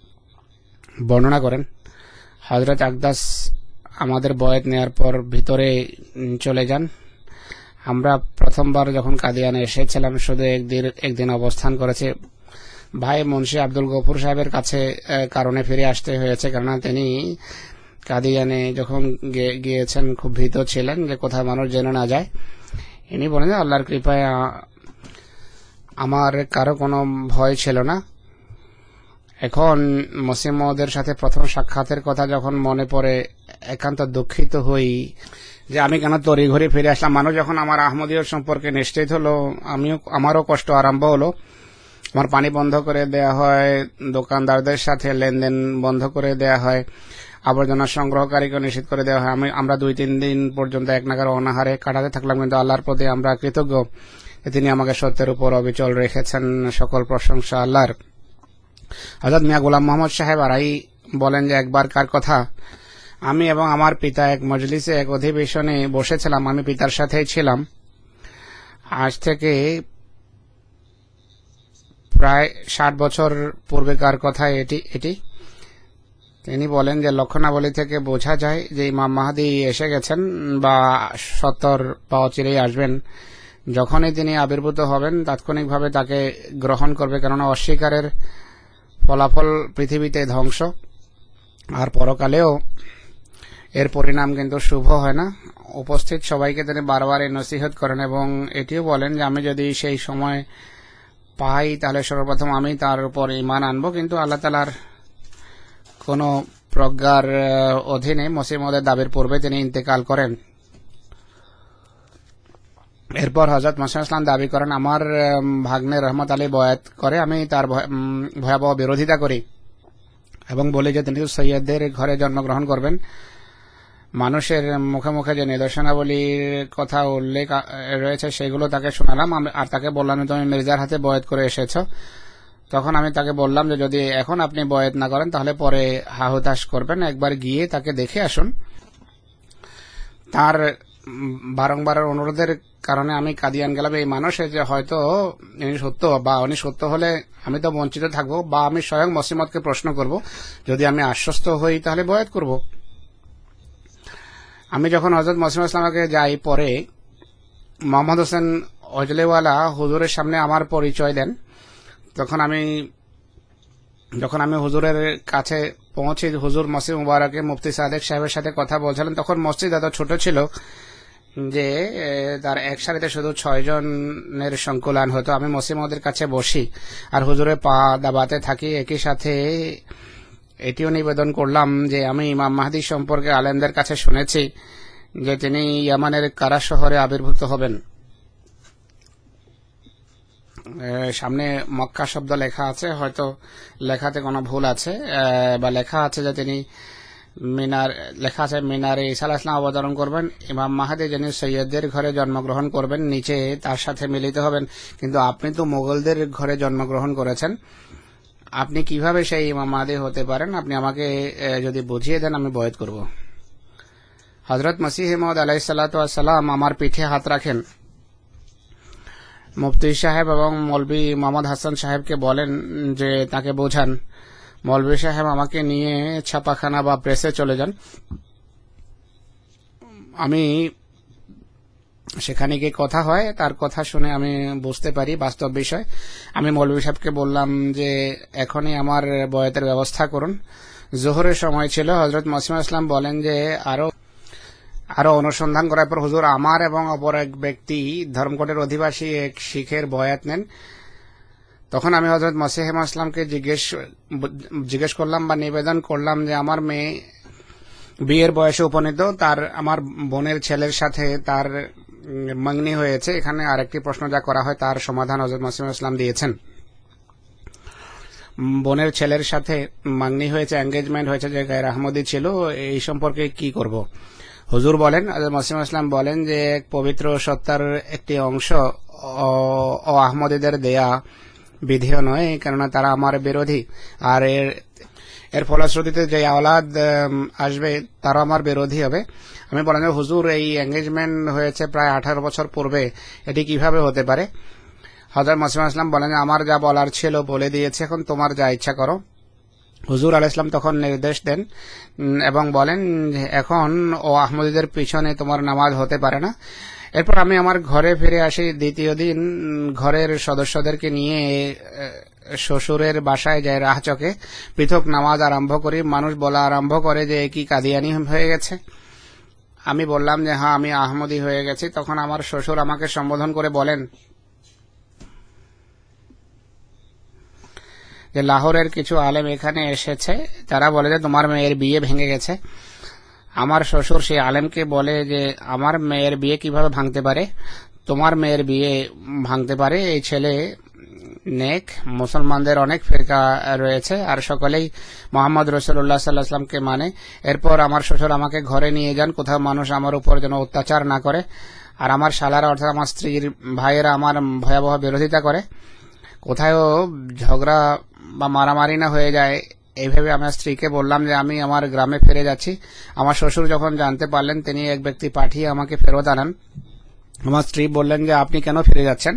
বর্ণনা করেন, হযরত আকদাস আমাদের বয়াত নেওয়ার পর ভিতরে চলে যান। আমরা প্রথমবার যখন কাদিয়ানে এসেছিলাম শুধু একদিন অবস্থান করেছে। ভাই মুন্সি আব্দুল গফুর সাহেবের কাছে কারণে ফিরে আসতে হয়েছে, কেননা তিনি কাদিয়ানে যখন গিয়েছেন খুব ভীত ছিলেন যে কোথায় মানুষ জেনে না যায়। ইনি বলেন যে আল্লাহর কৃপায় আমার কারো কোনো ভয় ছিল না। এখন মসিহ মউদের সাথে প্রথম সাক্ষাতের কথা যখন মনে পড়ে একান্ত দুঃখিত হই যে আমি কেন তড়িঘড়ি ফিরে আসলাম। মানুষ যখন আমার আহমদীয়র সম্পর্কে নিশ্চিত হলো, আমারও কষ্ট আরম্ভ হলো। আমার পানি বন্ধ করে দেয়া হয়, দোকানদারদের সাথে লেনদেন বন্ধ করে দেয়া হয়, আবর্জনা সংগ্রহকারীকে নিষিদ্ধ করে দেওয়া হয়। আমরা 2-3 দিন পর্যন্ত এক নাগারে অনাহারে কাটাতে থাকলাম, কিন্তু আল্লাহর প্রতি আমরা কৃতজ্ঞ তিনি আমাকে সত্যের উপর অবিচল রেখেছেন। সকল প্রশংসা আল্লাহর। হযরত মিয়া গোলাম মোহাম্মদ সাহেব আরাই বলেন যে একবার কার কথা, আমি এবং আমার পিতা এক মজলিসে এক অধিবেশনে বসেছিলাম, আমি পিতার সাথেই ছিলাম। আজ থেকে প্রায় 60 বছর পূর্বেকার কথা এটি। তিনি বলেন যে লক্ষণাবলী থেকে বোঝা যায় যে ইমাম মাহদী এসে গেছেন বা সত্তর বা অচিরেই আসবেন। যখনই তিনি আবির্ভূত হবেন তাৎক্ষণিকভাবে তাকে গ্রহণ করবে, কেননা অস্বীকারের ফলাফল পৃথিবীতে ধ্বংস, আর পরকালেও এর পরিণাম কিন্তু শুভ হয় না। উপস্থিত সবাইকে তিনি বারবার এই নসিহত করেন এবং এটিও বলেন যে আমি যদি সেই সময় পাই তাহলে সর্বপ্রথম আমি তার উপর ঈমান আনবো, কিন্তু আল্লাহ তাআলার কোনো প্রজ্ঞার অধীনে মসিহ মউদের দাবির পূর্বে তিনি ইন্তেকাল করেন। এরপর হযরত মসিহ ইসলাম দাবি করেন আমার ভাগ্নে রহমত আলী বয়াত করে, আমি তার ভয়াবহ বিরোধিতা করি এবং বলি যে তিনি সৈয়দদের ঘরে জন্মগ্রহণ করবেন। মানুষের মুখে মুখে যে নিদর্শনাবলীর কথা উল্লেখ রয়েছে সেগুলো তাকে শোনালাম আর তাকে বললাম তুমি মির্জার হাতে বয়াত করে এসেছ। তখন আমি তাকে বললাম যে যদি এখন আপনি বয়াত না করেন তাহলে পরে হাহুতাশ করবেন, একবার গিয়ে তাকে দেখে আসুন। তার বারংবার অনুরোধের কারণে আমি কাদিয়ান গেলাম। এই মানুষের যে হয়তো উনি সত্য হলে আমি তো বঞ্চিত থাকবো, বা আমি স্বয়ং মসিহ মউদকে প্রশ্ন করব, যদি আমি আশ্বস্ত হই তাহলে বয়াত করব। আমি যখন হযরত মসিহ ইসলামকে যাই, পরে মোহাম্মদ হোসেন অজলেওয়ালা হুজুরের সামনে আমার পরিচয় দেন। যখন আমি হুজুরের কাছে পৌঁছি, হুজুর মসজিদ মুবারকে মুফতি সাদেক সাহেবের সাথে কথা বলছিলেন। তখন মসজিদ এত ছোট ছিল যে তার এক সারিতে শুধু 6 জনের সংকুলান হতো। আমি মসিমদের কাছে বসি আর হুজুরের পা দাবাতে থাকি। একই সাথে এটিও নিবেদন করলাম যে আমি ইমাম মাহদী সম্পর্কে আলেমদের কাছে শুনেছি যে তিনি ইয়ামানের কারা শহরে আবির্ভূত হবেন। সামনে মক্কা শব্দ লেখা আছে, হয়তো লেখাতে কোনো ভুল আছে, বা লেখা আছে যে তিনি লেখা আছে মিনারে ঈসা আলাইহিস সালাম অবতরণ করবেন। ইমাম মাহদী যিনি সৈয়দদের ঘরে জন্মগ্রহণ করবেন নিচে তার সাথে মিলিত হবেন। কিন্তু আপনি তো মোগলদের ঘরে জন্মগ্রহণ করেছেন, আপনি কিভাবে সেই ইমাম মাহদী হতে পারেন? আপনি আমাকে যদি বুঝিয়ে দেন আমি বয়াত করব। হযরত মসিহ মাউদ আলাইহিস সালাতু ওয়াস সালাম আমার পিঠে হাত রাখেন। মুফতি সাহেব এবং মৌলভী মোহাম্মদ হাসান সাহেবকে বলেন যে তাকে বোঝান। মৌলভী সাহেব আমাকে নিয়ে ছাপাখানা বা প্রেসে চলে যান। আমি সেখানে গিয়ে কথা হয়, তার কথা শুনে আমি বুঝতে পারি বাস্তব বিষয়। আমি মৌলভী সাহেবকে বললাম যে এখনই আমার বয়াতের ব্যবস্থা করুন। জোহরের সময় ছিল। হযরত মসিহ ইসলাম বলেন যে আরো অনুসন্ধান করার পর হুজুর আমার এবং অপর এক ব্যক্তি ধর্মকোটের অধিবাসী এক শিখের বয়াত নেন। তখন আমি হযরত মসিহ ইসলামকে জিজ্ঞেস করলাম বা নিবেদন করলাম যে আমার মেয়ে বিয়ের বয়সে উপনীত, তার আমার বোনের ছেলের সাথে তার মাংনি হয়েছে। এখানে আরেকটি প্রশ্ন যা করা হয় তার সমাধান হযরত মসিহ ইসলাম দিয়েছেন। বোনের ছেলের সাথে মাংনি হয়েছে, এঙ্গেজমেন্ট হয়েছে, যে গায়র আহমদী ছিল, এই সম্পর্কে কি করব? হুজুর বলেন, হযরত মসিহ ইসলাম বলেন যে পবিত্র সত্তার একটি অংশ আহমদীদের দেয়া বিধিও নয়, কেননা তারা আমার বিরোধী, আর এর ফলশ্রুতিতে যে আওলাদ আসবে তারা আমার বিরোধী হবে। আমি বললাম যে হুজুর এই এঙ্গেজমেন্ট হয়েছে প্রায় 18 বছর পূর্বে, এটি কিভাবে হতে পারে? হযরত মসিহ ইসলাম বলেন আমার যা বলার ছিল বলে দিয়েছে, এখন তোমার যা ইচ্ছা করো। হুজুর আলাইহিস সালাম তখন নির্দেশ দেন এবং বলেন এখন আহমদীদের পিছনে তোমার নামাজ হতে পারে না। এরপর আমি আমার ঘরে ফিরে আসি। দ্বিতীয় দিন ঘরের সদস্যদেরকে নিয়ে শ্বশুরের বাসায় যাই, রাহচকে পৃথক নামাজ আরম্ভ করি। মানুষ বলা আরম্ভ করে যে কি কাদিয়ানি হয়ে গেছে? আমি বললাম যে হ্যাঁ আমি আহমদী হয়ে গেছি। তখন আমার শ্বশুর আমাকে সম্বোধন করে বলেন যে লাহোরের কিছু আলেম এখানে এসেছে, তারা বলে যে তোমার মেয়ের বিয়ে ভেঙে গেছে। আমার শ্বশুর সেই আলেমকে বলে যে আমার মেয়ের বিয়ে কিভাবে ভাঙতে পারে? তোমার মেয়ের বিয়ে ভাঙতে পারে। এই ছেলে নেক, মুসলমানদের অনেক ফিরকা রয়েছে আর সকলেই মোহাম্মদ রাসূলুল্লাহ সাল্লাল্লাহু আলাইহি ওয়াসাল্লামকে মানে। এরপর আমার শ্বশুর আমাকে ঘরে নিয়ে যান, কোথাও মানুষ আমার উপর যেন অত্যাচার না করে। আর আমার শালারা অর্থাৎ আমার স্ত্রীর ভাইয়েরা আমার ভয়াবহ বিরোধিতা করে, কোথাও ঝগড়া বা মারামারি না হয়ে যায়। এইভাবে আমার স্ত্রীকে বললাম যে আমি আমার গ্রামে ফিরে যাচ্ছি। আমার শ্বশুর যখন জানতে পারলেন, তিনি এক ব্যক্তি পাঠিয়ে আমাকে ফেরত আনান। আমার স্ত্রী বললেন যে আপনি কেন ফিরে যাচ্ছেন?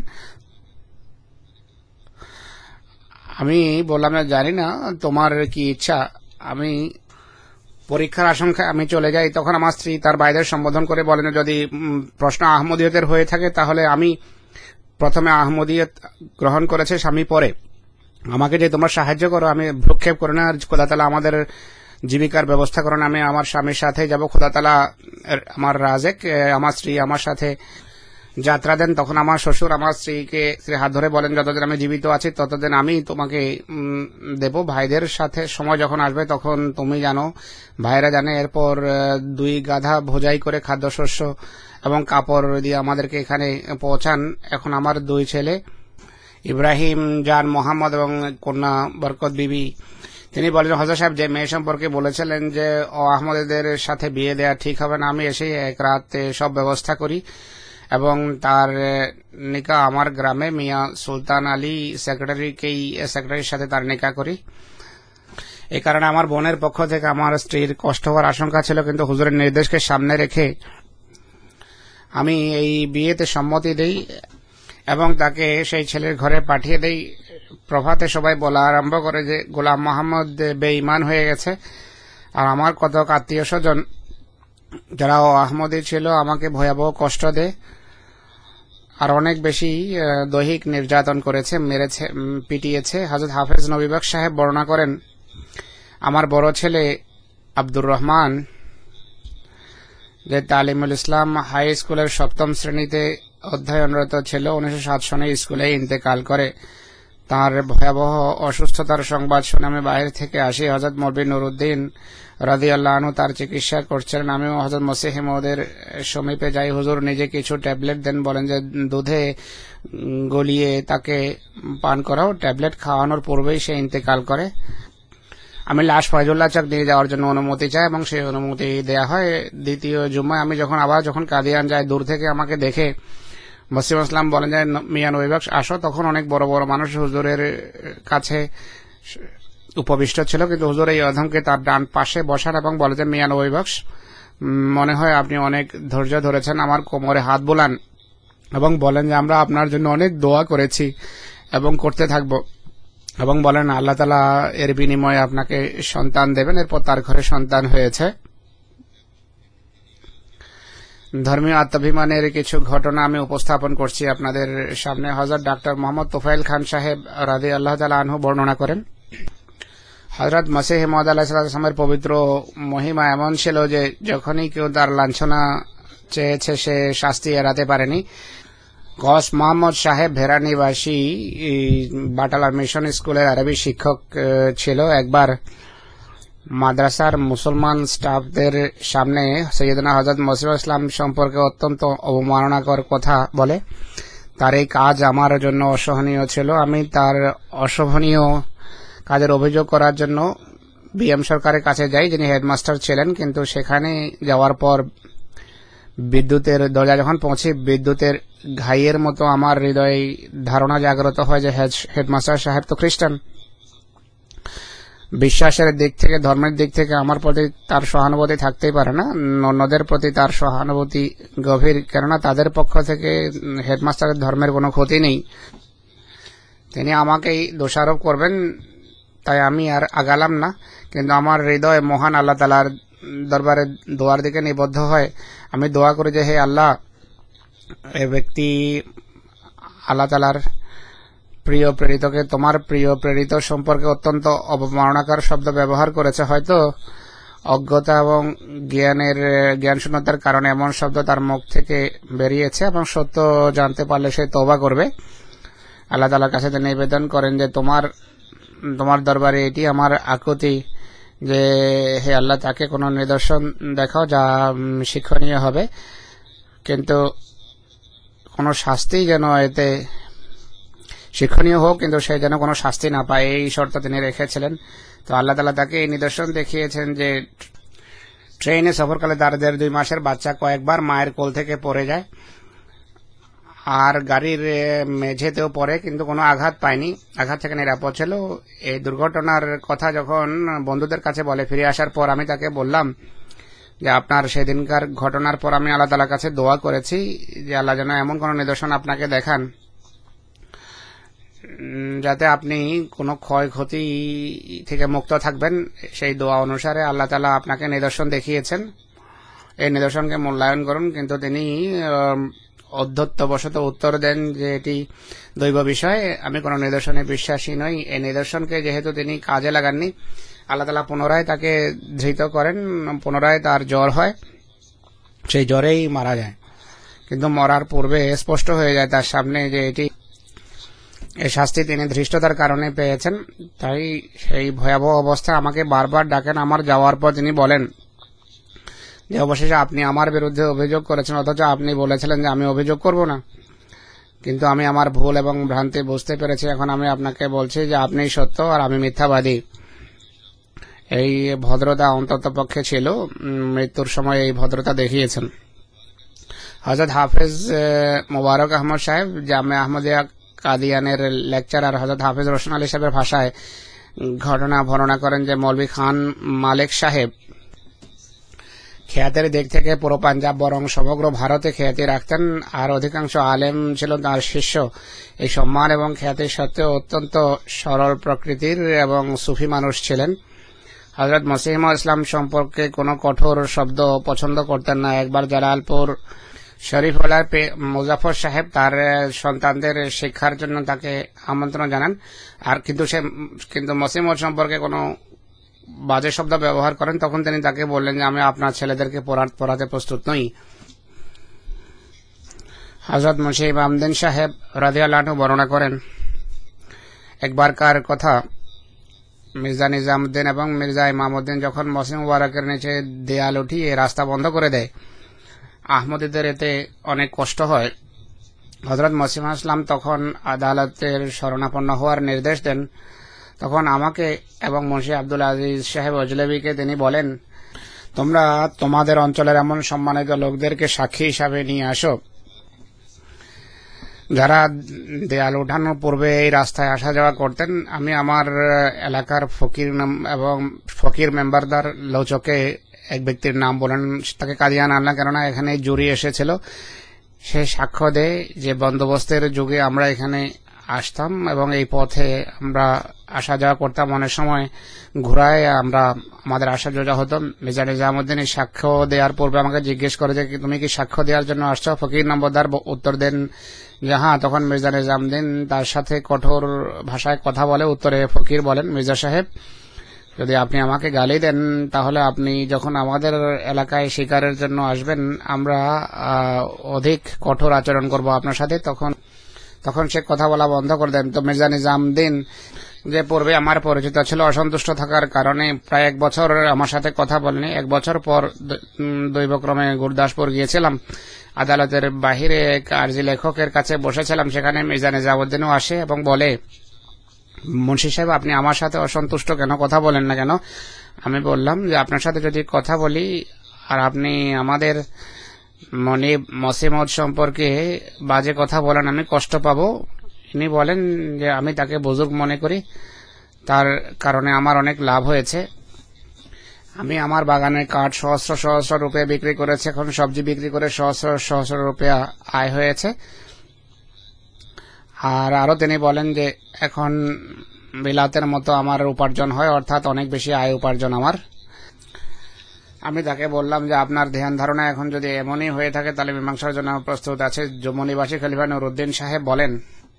আমি বললাম না জানি না, তোমার কি ইচ্ছা। আমি পরীক্ষার আশঙ্কায় আমি চলে যাই। তখন আমার স্ত্রী তার ভাইদের সম্বোধন করে বলেন যদি প্রশ্ন আহমদীয়তের হয়ে থাকে তাহলে আমি প্রথমে আহমদীয়ত গ্রহণ করেছে, স্বামী পরে। আমাকে যে তোমরা সাহায্য করো, আমি ভ্রুক্ষেপ করো না, আর খোদা তাআলা আমাদের জীবিকার ব্যবস্থা করেন। আমি আমার স্বামীর সাথে যাব, খোদা তাআলা আমার রাজেক। আমার স্ত্রী আমার সাথে যাত্রা দেন। তখন আমার শ্বশুর আমার স্ত্রীকে হাত ধরে বলেন যতদিন আমি জীবিত আছি ততদিন আমি তোমাকে দেব, ভাইদের সাথে সময় যখন আসবে তখন তুমি জানো, ভাইরা জানে। এরপর 2 গাধা ভোজাই করে খাদ্যশস্য এবং কাপড় দিয়ে আমাদেরকে এখানে পৌঁছান। এখন আমার 2 ছেলে ইব্রাহিম জান মোহাম্মদ এবং কন্যা বরকত বিবি, তিনি বলেন হযরত সাহেব যে মেয়ে সম্পর্কে বলেছিলেন যে আহমদীদের সাথে বিয়ে দেওয়া ঠিক হবে না, আমি এসে এক রাতে সব ব্যবস্থা করি এবং তার নিকাহ আমার গ্রামে মিয়া সুলতান আলী সেক্রেটারির সাথে তার নিকাহ করি। এই কারণে আমার বোনের পক্ষ থেকে আমার স্ত্রীর কষ্ট হওয়ার আশঙ্কা ছিল, কিন্তু হুজুরের নির্দেশকে সামনে রেখে আমি এই বিয়েতে সম্মতি দেই এবং তাকে সেই ছেলের ঘরে পাঠিয়ে দেই। প্রভাতে সবাই বলা আরম্ভ করে যে গোলাম মোহাম্মদ বেঈমান হয়ে গেছে। আর আমার কত আত্মীয় স্বজন যারা আহমদী ছিল আমাকে ভয়াবহ কষ্ট দেয় আর অনেক বেশি দৈহিক নির্যাতন করেছে, মেরেছে, পিটিয়েছে। হযরত হাফেজ নবীবাগ সাহেব বর্ণনা করেন আমার বড় ছেলে আব্দুর রহমান যে তালিমুল ইসলাম হাই স্কুলের 7ম শ্রেণীতে অধ্যয়নরত ছিল। 1907 সনে স্কুলে ইন্তেকাল করে। তার ভয়াবহ অসুস্থতার সংবাদ শুনে আমি বাইরে থেকে আসি। হযরত মৌলভী নুরউদ্দিন রাদিয়াল্লাহু আনহু তার চিকিৎসা করছিলেন। আমিও হযরত মসিহ মওউদের সমীপে যাই। হুজুর নিজে কিছু ট্যাবলেট দেন, বলেন যে দুধে গলিয়ে তাকে পান করাও। ট্যাবলেট খাওয়ানোর পূর্বেই সে ইন্তেকাল করে। আমি লাশ ফয়জুল্লাহ চক নিয়ে যাওয়ার জন্য অনুমতি চাই এবং সেই অনুমতি দেয়া হয়। দ্বিতীয় জুম্মায় আমি যখন কাদিয়ান যাই, দূর থেকে আমাকে দেখে মসিহ ইসলাম বলেন যে মিয়া নবী বক্স আসো। তখন অনেক বড় বড় মানুষ হুজুরের কাছে উপবিষ্ট ছিল, কিন্তু হুজুর এই অধমকে তার ডান পাশে বসান এবং বলে যে মিয়া নবী বক্স, মনে হয় আপনি অনেক ধৈর্য ধরেছেন। আমার কোমরে হাত বোলান এবং বলেন যে আমরা আপনার জন্য অনেক দোয়া করেছি এবং করতে থাকব, এবং বলেন আল্লাহ তাআলা এর বিনিময়ে আপনাকে সন্তান দেবেন। এরপর তার ঘরে সন্তান হয়েছে। ধর্মীয় আত্মাভিমানের কিছু ঘটনা আমি উপস্থাপন করছি আপনাদের সামনে। হযরত ডাক্তার মোহাম্মদ তোফায়েল খান সাহেব রাদিয়াল্লাহু তাআলা আনহু বর্ণনা করেন, হযরত মসিহ মাউউদ আলাইহিস সালামের পবিত্র মহিমা এমন ছিল যে যখনই কেউ তার লাঞ্ছনা চেয়েছে সে শাস্তি এড়াতে পারেনি। গস মোহাম্মদ সাহেব ভেরা নিবাসী বাটালা মিশন স্কুলের আরবি শিক্ষক ছিল। একবার মাদ্রাসার মুসলমান স্টাফদের সামনে সৈয়দনা হযরত মসিহ ইসলাম সম্পর্কে অত্যন্ত অবমাননাকর কথা বলে। তার এই কাজ আমার জন্য অসহনীয় ছিল। আমি তার অশোভনীয় কাজের অভিযোগ করার জন্য বিএম সরকারের কাছে যাই, যিনি হেডমাস্টার ছিলেন। কিন্তু সেখানে যাওয়ার পর বিদ্যুতের দরজা যখন পৌঁছি, বিদ্যুতের ঘাইয়ের মতো আমার হৃদয়ে ধারণা জাগ্রত হয় যে হেডমাস্টার সাহেব তো খ্রিস্টান। বিশ্বাসের দিক থেকে, ধর্মের দিক থেকে আমার প্রতি তার সহানুভূতি থাকতেই পারে না। অন্যদের প্রতি তার সহানুভূতি গভীর, কেননা তাদের পক্ষ থেকে হেডমাস্টারের ধর্মের কোনো ক্ষতি নেই। তিনি আমাকেই দোষারোপ করবেন, তাই আমি আর আগালাম না। কিন্তু আমার হৃদয় মহান আল্লাহ তাআলার দরবারে দোয়ার দিকে নিবদ্ধ হয়। আমি দোয়া করি যে হে আল্লাহ, এ ব্যক্তি আল্লাহ তাআলার প্রিয় প্রেরিতকে, তোমার প্রিয় প্রেরিত সম্পর্কে অত্যন্ত অবমাননাকর শব্দ ব্যবহার করেছে। হয়তো অজ্ঞতা এবং জ্ঞান শূন্যতার কারণে এমন শব্দ তার মুখ থেকে বেরিয়েছে, এবং সত্য জানতে পারলে সে তওবা করবে। আল্লাহ তাআলার কাছে নিবেদন করেন যে তোমার দরবারে এটি আমার আকুতি যে হে আল্লাহ, তাকে কোনো নিদর্শন দেখাও যা শিক্ষণীয় হবে, কিন্তু কোনো শাস্তি যেন এতে শিক্ষণীয় হোক, কিন্তু সে যেন কোনো শাস্তি না পায়, এই শর্ত তিনি রেখেছিলেন। তো আল্লাহ তাআলা তাকে এই নিদর্শন দেখিয়েছেন যে ট্রেনে সফরকালে তার 2 মাসের বাচ্চা কয়েকবার মায়ের কোল থেকে পড়ে যায়, আর গাড়ির মেঝেতেও পড়ে, কিন্তু কোনো আঘাত পায়নি, আঘাত থেকে নিরাপদ ছিল। এই দুর্ঘটনার কথা যখন বন্ধুদের কাছে বলে, ফিরে আসার পর আমি তাকে বললাম যে আপনার সেদিনকার ঘটনার পর আমি আল্লাহ তাআলার কাছে দোয়া করেছি যে আল্লাহ যেন এমন কোনো নিদর্শন আপনাকে দেখান যাতে আপনি কোনো ক্ষয়ক্ষতি থেকে মুক্ত থাকবেন। সেই দোয়া অনুসারে আল্লাহ তাআলা আপনাকে নিদর্শন দেখিয়েছেন। এই নিদর্শনকে মূল্যায়ন করুন। কিন্তু তিনি অধ্যত্ববশত উত্তর দেন যে এটি দৈব বিষয়, আমি কোনো নিদর্শনে বিশ্বাসী নই। এই নিদর্শনকে যেহেতু তিনি কাজে লাগাননি, আল্লাহ তাআলা পুনরায় তাকে ধৃত করেন। পুনরায় তার জ্বর হয়, সেই জ্বরেই মারা যায়। কিন্তু মরার পূর্বে স্পষ্ট হয়ে যায় তার সামনে যে এই শাস্তি তিনি ধৃষ্টতার কারণে পেয়েছেন। তাই সেই ভয়াবহ অবস্থা আমাকে বারবার ডাকেন। আমার যাওয়ার পর তিনি বলেন যে অবশেষে আপনি আমার বিরুদ্ধে অভিযোগ করেছেন, অথচ আপনি বলেছিলেন যে আমি অভিযোগ করব না। কিন্তু আমি আমার ভুল এবং ভ্রান্তি বুঝতে পেরেছি। এখন আমি আপনাকে বলছি যে আপনি সত্য আর আমি মিথ্যাবাদী। এই ভদ্রতা অন্তত পক্ষে ছিল, মৃত্যুর সময় এই ভদ্রতা দেখিয়েছেন। হযরত হাফেজ মোবারক আহমদ সাহেব জামিয়া আহমদিয়া কাদিয়ানের লেকচারার হযরত হাফেজ রোশন আলী সাহেবের ভাষায় ঘটনা বর্ণনা করেন যে মৌলভী খান মালেক সাহেব খ্যাতের দিক থেকে পুরো পাঞ্জাব বরং সমগ্র ভারতে খ্যাতি রাখতেন, আর অধিকাংশ আলেম ছিল তার শিষ্য। এই সম্মান এবং খ্যাতির সত্ত্বেও অত্যন্ত সরল প্রকৃতির এবং সুফি মানুষ ছিলেন। হযরত মসিহ মাউউদ ইসলাম সম্পর্কে কোনো কঠোর শব্দ পছন্দ করতেন না। একবার জালালপুর শরীফওয়ালার মুজাফর সাহেব তার সন্তানদের শিক্ষার জন্য তাকে আমন্ত্রণ জানান, আর কিন্তু মসিহ মাউউদ সম্পর্কে কোনো বাজে শব্দ ব্যবহার করেন, তখন তিনি তাকে বললেন যে আমি আপনার ছেলেদেরকে পড়াতে প্রস্তুত নই। হযরত মুন্সি ইমামউদ্দিন সাহেব রাদিয়াল্লাহু আনহু বর্ণনা করেন, একবারকার কথা, মির্জা নিজামউদ্দিন এবং মির্জা ইমামউদ্দিন যখন মসজিদ মুবারকের নিচে দেয়াল উঠিয়ে রাস্তা বন্ধ করে দেয়, আহমদীদের এতে অনেক কষ্ট হয়। হযরত মসিহ ইসলাম তখন আদালতের শরণাপন্ন হওয়ার নির্দেশ দেন। তখন আমাকে এবং মুন্সি আব্দুল আজিজ সাহেব অজলেবিকে তিনি বলেন, তোমরা তোমাদের অঞ্চলের এমন সম্মানিত লোকদেরকে সাক্ষী হিসাবে নিয়ে আসো যারা দেয়াল ওঠানোর পূর্বে এই রাস্তায় আসা যাওয়া করতেন। আমি আমার এলাকার ফকির মেম্বারদার লোচকে এক ব্যক্তির নাম বলেন, তাকে কাদিয়ান আনলাম, কেননা এখানে জুরি এসেছিল। সে সাক্ষ্য দেয় যে বন্দোবস্তের যুগে আমরা এখানে আসতাম এবং এই পথে আমরা আসা যাওয়া করতাম। অনেক সময় ঘোড়ায় আমাদের আসা যাওয়া হতো। মির্জা নিজামউদ্দিন এই সাক্ষ্য দেওয়ার পূর্বে আমাকে জিজ্ঞেস করে যে তুমি কি সাক্ষ্য দেওয়ার জন্য আসছো? ফকির নম্বরদার উত্তর দেন যে হ্যাঁ। তখন মির্জা নিজামউদ্দিন তার সাথে কঠোর ভাষায় কথা বলে। উত্তরে ফকির বলেন, মির্জা সাহেব, যদি আপনি আমাকে গালি দেন তাহলে আপনি যখন আমাদের এলাকায় শিকারের জন্য আসবেন আমরা অধিক কঠোর আচরণ করব আপনার সাথে। তখন সে কথা বলা বন্ধ করে দেন। তো মির্জা নিজামউদ্দিন, যে পূর্বে আমার পরিচিত ছিল, অসন্তুষ্ট থাকার কারণে প্রায় 1 বছর আমার সাথে কথা বলেনি। 1 বছর পর দৈবক্রমে গুরদাসপুর গিয়েছিলাম। আদালতের বাহিরে এক আরজি লেখকের কাছে বসেছিলাম। সেখানে মির্জা নিজামউদ্দিনও আসে এবং বলে, মুন্সি সাহেব, আপনি আমার সাথে অসন্তুষ্ট কেন, কথা বলেন না কেন? আমি বললাম যে আপনার সাথে যদি কথা বলি আর আপনি আমাদের মসিমদ সম্পর্কে বাজে কথা বলেন আমি কষ্ট পাবো। ইনি বলেন যে আমি তাকে বুজুর্গ মনে করি, তার কারণে আমার অনেক লাভ হয়েছে। আমি আমার বাগানে কাঠ সহস্র সহস্র রুপে বিক্রি করেছি, এখন সবজি বিক্রি করে সহস্র সহস্র রুপিয়া আয় হয়েছে। আর আরো তিনি বলেন যে এখন বিলাতের মতো আমার উপার্জন হয়, অর্থাৎ অনেক বেশি আয় উপার্জন আমার। আমি তাকে বললাম যে আপনার ধ্যান ধারণা এখন যদি এমনই হয়ে থাকে তাহলে মীমাংসার জন্য প্রস্তুত আছে। জম্মু নিবাসী খলিফা নুরউদ্দিন সাহেব বলেন,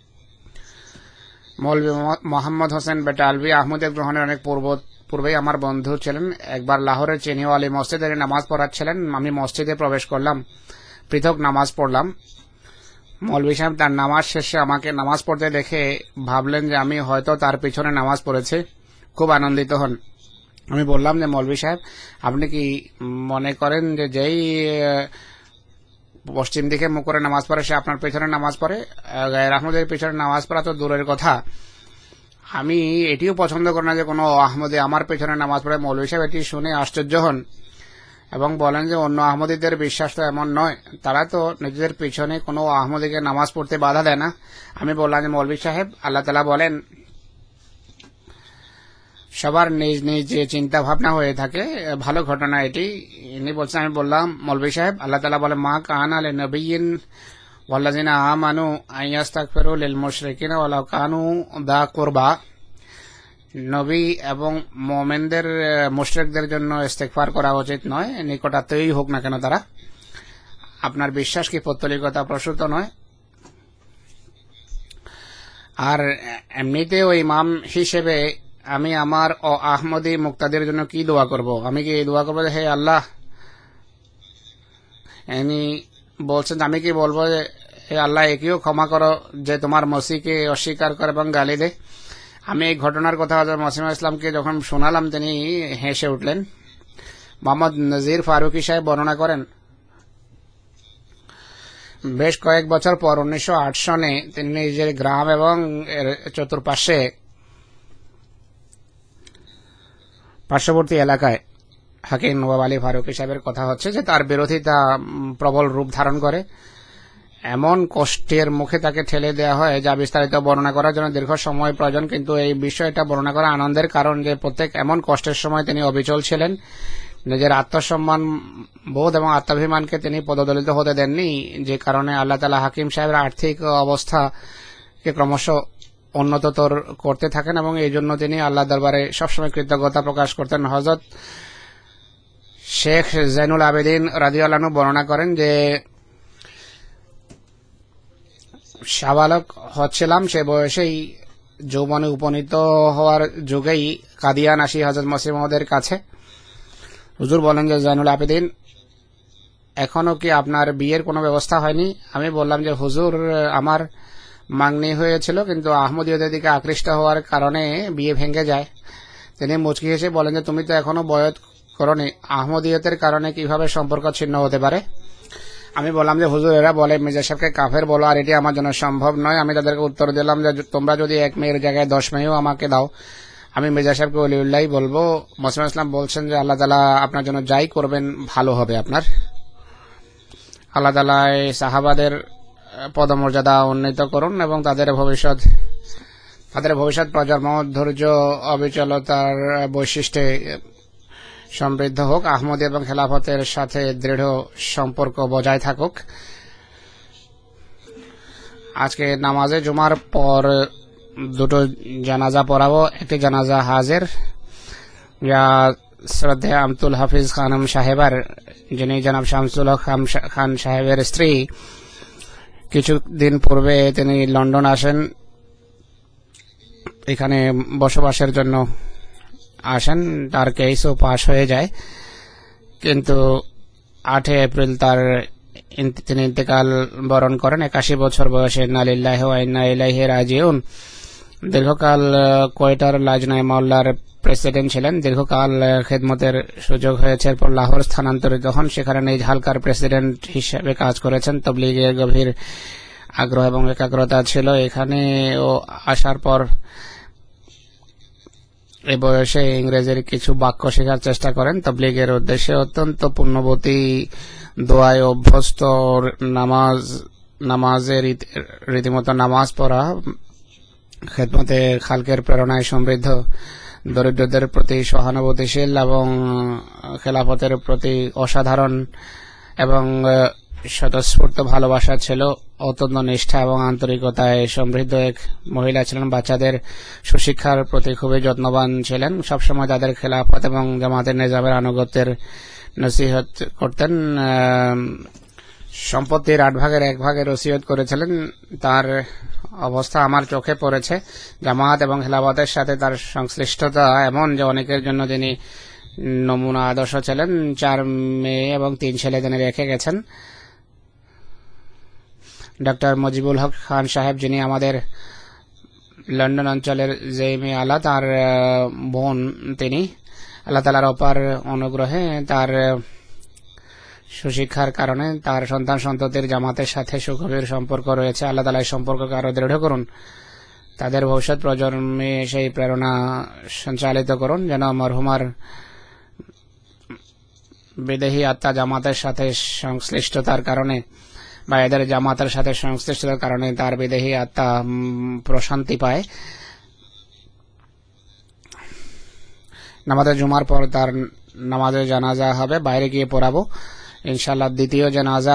মৌলভী মোহাম্মদ হোসেন বেটালভি আহমদের গ্রহণের অনেক পূর্বেই আমার বন্ধু ছিলেন। একবার লাহোরের চিনিওয়ালি মসজিদে নামাজ পড়াচ্ছিলেন। আমি মসজিদে প্রবেশ করলাম, পৃথক নামাজ পড়লাম। মৌলভী সাহেব তার নামাজ শেষে আমাকে নামাজ পড়তে দেখে ভাবলেন যে আমি হয়তো তার পিছনে নামাজ পড়েছি। খুব আনন্দিত হন। আমি বললাম যে মৌলভী সাহেব, আপনি কি মনে করেন যে যেই পশ্চিম দিকে মুখ করে নামাজ পড়ে সে আপনার পেছনে নামাজ পড়ে? গায়ের আহমদের পেছনে নামাজ পড়া তো দূরের কথা, আমি এটিও পছন্দ করি না যে কোনো আহমদী আমার পেছনে নামাজ পড়ে। মৌলভী সাহেব এটি শুনে আশ্চর্য হন এবং বলেন যে অন্য আহমদীদের বিশ্বাস তো এমন নয়, তারা তো নিজেদের পিছনে কোনো আহমদীকে নামাজ পড়তে বাধা দেয় না। আমি বললাম যে মৌলভী সাহেব, আল্লাহ তাআলা বলেন সবার নিজ নিজ যে চিন্তা ভাবনা হয়ে থাকে, ভালো ঘটনা এটি। ইনি বলছেন, আমি বললাম মৌলভী সাহেব, আল্লাহ তাআলা বলে মা কানা লিনবিয়্যিন ওয়াল্লাযিনা আমানু আইয়াস্তাগফিরু লিল মুশরিকিনা ওয়ালাউ কানু দা কুরবা। নবী এবং মুমিনদের মুশরিকদের জন্য ইস্তেগফার করা উচিত নয়, নিকটাত্মীয় হোক না কেন তারা। আপনার বিশ্বাস কি পৌত্তলিকতা প্রসূত নয়? আর এমনিতেও ইমাম হিসেবে আমি আমার আহমদী মুক্তাদের জন্য কি দোয়া করব? আমি কি দোয়া করবো যে হে আল্লাহ, ইনি বলছেন আমি কি বলবো যে হে আল্লাহ একেও ক্ষমা করো যে তোমার মসিকে অস্বীকার করে এবং গালি দেয়? আমি এই ঘটনার কথা হযরত মসিহ ইসলামকে যখন শোনালাম তিনি হেসে উঠলেন। মোহাম্মদ নজির ফারুকি সাহেব বর্ণনা করেন, বেশ কয়েক বছর পর 1908 সনে তিনি নিজের গ্রাম এবং এর চতুর্পাশে পার্শ্ববর্তী এলাকায় হাকিম নওয়াব আলী ফারুকি সাহেবের কথা হচ্ছে যে তার বিরোধিতা প্রবল রূপ ধারণ করে। এমন কষ্টের মুখে তাকে ঠেলে দেওয়া হয় যা বিস্তারিত বর্ণনা করার জন্য দীর্ঘ সময় প্রয়োজন, কিন্তু এই বিষয়টা বর্ণনা করা আনন্দের কারণ যে প্রত্যেক এমন কষ্টের সময় তিনি অবিচল ছিলেন। নিজের আত্মসম্মান বোধ এবং আত্মাভিমানকে তিনি পদদলিত হতে দেননি, যে কারণে আল্লাহ তাআলা হাকিম সাহেবের আর্থিক অবস্থাকে ক্রমশ উন্নততর করতে থাকেন এবং এই জন্য তিনি আল্লাহ দরবারে সবসময় কৃতজ্ঞতা প্রকাশ করতেন। হযরত শেখ জৈনুল আবেদিন রাদিয়াল্লাহু আনহু বর্ণনা করেন যে শাবালক হচ্ছিলাম, সে বয়সেই যৌবনে উপনীত হওয়ার যুগেই কাদিয়ান আসি হযরত মসিহ মাউদের কাছে। হুজুর বলেন যে জাইনুল আবেদিন, এখনো কি আপনার বিয়ের কোনো ব্যবস্থা হয়নি? আমি বললাম যে হুজুর, আমার মাংনি হয়েছিল, কিন্তু আহমদীয়দের দিকে আকৃষ্ট হওয়ার কারণে বিয়ে ভেঙে যায়। তিনি মুচকি হেসে বলেন যে তুমি তো এখনো বয়স করনি, আহমদীয়তের কারণে কিভাবে সম্পর্ক ছিন্ন হতে পারে? আমি বললাম যে হুজুর, এরা বলে মির্জা সাহেবকে কাফের বলো, আর এটি আমার জন্য সম্ভব নয়। আমি তাদেরকে উত্তর দিলাম যে তোমরা যদি এক মেয়ের জায়গায় 10 মেয়েও আমাকে দাও, আমি মির্জা সাহেবকে ওলিউল্লাহ বলবো। মুসলিম ইসলাম বলছেন যে আল্লাহ তাআলা আপনার জন্য যাই করবেন ভালো হবে আপনার। আল্লাহ তাআলা এই সাহাবাদের পদমর্যাদা উন্নীত করুন এবং তাদের ভবিষ্যৎ প্রজন্ম ধৈর্য অবিচলতার বৈশিষ্ট্যে সমৃদ্ধ হোক, আহমদী এবং খেলাফতের সাথে দৃঢ় সম্পর্ক বজায় থাকুক। আজকে নামাজে জুমার পর দুটো জানাজা পড়াবো। একটি জানাজা হাজির, যা শ্রদ্ধেয় আমতুল হাফিজ খানম সাহেবার, যিনি জনাব শামসুল হক খান সাহেবের স্ত্রী। কিছুদিন পূর্বে তিনি লন্ডন আসেন, এখানে বসবাসের জন্য আসেন। তার কেসও পাশ হয়ে যায়, কিন্তু 8 এপ্রিল তিনি ইন্তেকাল বরণ করেন 81 বছর বয়সে। ইন্না লিল্লাহি ওয়া ইন্না ইলাইহি রাজিউন। দীর্ঘকাল কোয়েটার লাজনাই মাওলার প্রেসিডেন্ট ছিলেন, দীর্ঘকাল খেদমতের সুযোগ হয়েছে। এরপর লাহোর স্থানান্তরিত হন, সেখানে নিজ হালকার প্রেসিডেন্ট হিসেবে কাজ করেছেন। তাবলীগের গভীর আগ্রহ এবং একাগ্রতা ছিল। এখানে ও আসার পর এই বয়সে ইংরেজির কিছু বাক্য শেখার চেষ্টা করেন। তাবলীগের উদ্দেশ্যে অত্যন্ত পুণ্যবতী, দোয়ায় অভ্যস্ত, নামাজে রীতিমতো নামাজ পড়া, খেদমতে খালকের প্রেরণায় সমৃদ্ধ, দরিদ্রদের প্রতি সহানুভূতিশীল এবং খেলাফতের প্রতি অসাধারণ এবং স্বতঃস্ফূর্ত ভালোবাসা ছিল। অত্যন্ত নিষ্ঠা এবং আন্তরিকতায় সমৃদ্ধ এক মহিলা ছিলেন। বাচ্চাদের সুশিক্ষার প্রতি খুবই যত্নবান ছিলেন। সবসময় তাদের খেলাফত এবং জামাতের নিজামের আনুগত্যের নসিহত করতেন। সম্পত্তির 8 ভাগের 1 ভাগের ওসিয়ত করেছিলেন। তার অবস্থা আমার চোখে পড়েছে। জামাত এবং খেলাফতের সাথে তার সংশ্লিষ্টতা এমন যে অনেকের জন্য তিনি নমুনা আদর্শ ছিলেন। 4 মেয়ে এবং 3 ছেলে তিনি রেখে গেছেন। ডক্টর মুজিবুল হক খান সাহেব, যিনি আমাদের লন্ডন অঞ্চলের জেইমে আলা, তার বোন তিনি। আল্লাহ তাআলার অপার অনুগ্রহে তার সুশিক্ষার কারণে তার সন্তান সন্ততির জামাতের সাথে সুগভীর সম্পর্ক রয়েছে। আল্লাহ তাআলা এই সম্পর্ককে আরো দৃঢ় করুন, তাদের ভবিষ্যৎ প্রজন্মে সেই প্রেরণা সঞ্চালিত করুন, যেন মরহুমার বিদেহী আত্মা জামাতের সাথে সংশ্লিষ্টতার কারণে বা এদের জামাতের সাথে সংশ্লিষ্টতার কারণে তার বিদেহী আত্মা প্রশান্তি পায়। নামাজে জুমার পর তার নামাজে জানাজা হবে, বাইরে গিয়ে পড়াবো ইনশাআল্লাহ। দ্বিতীয় জানাজা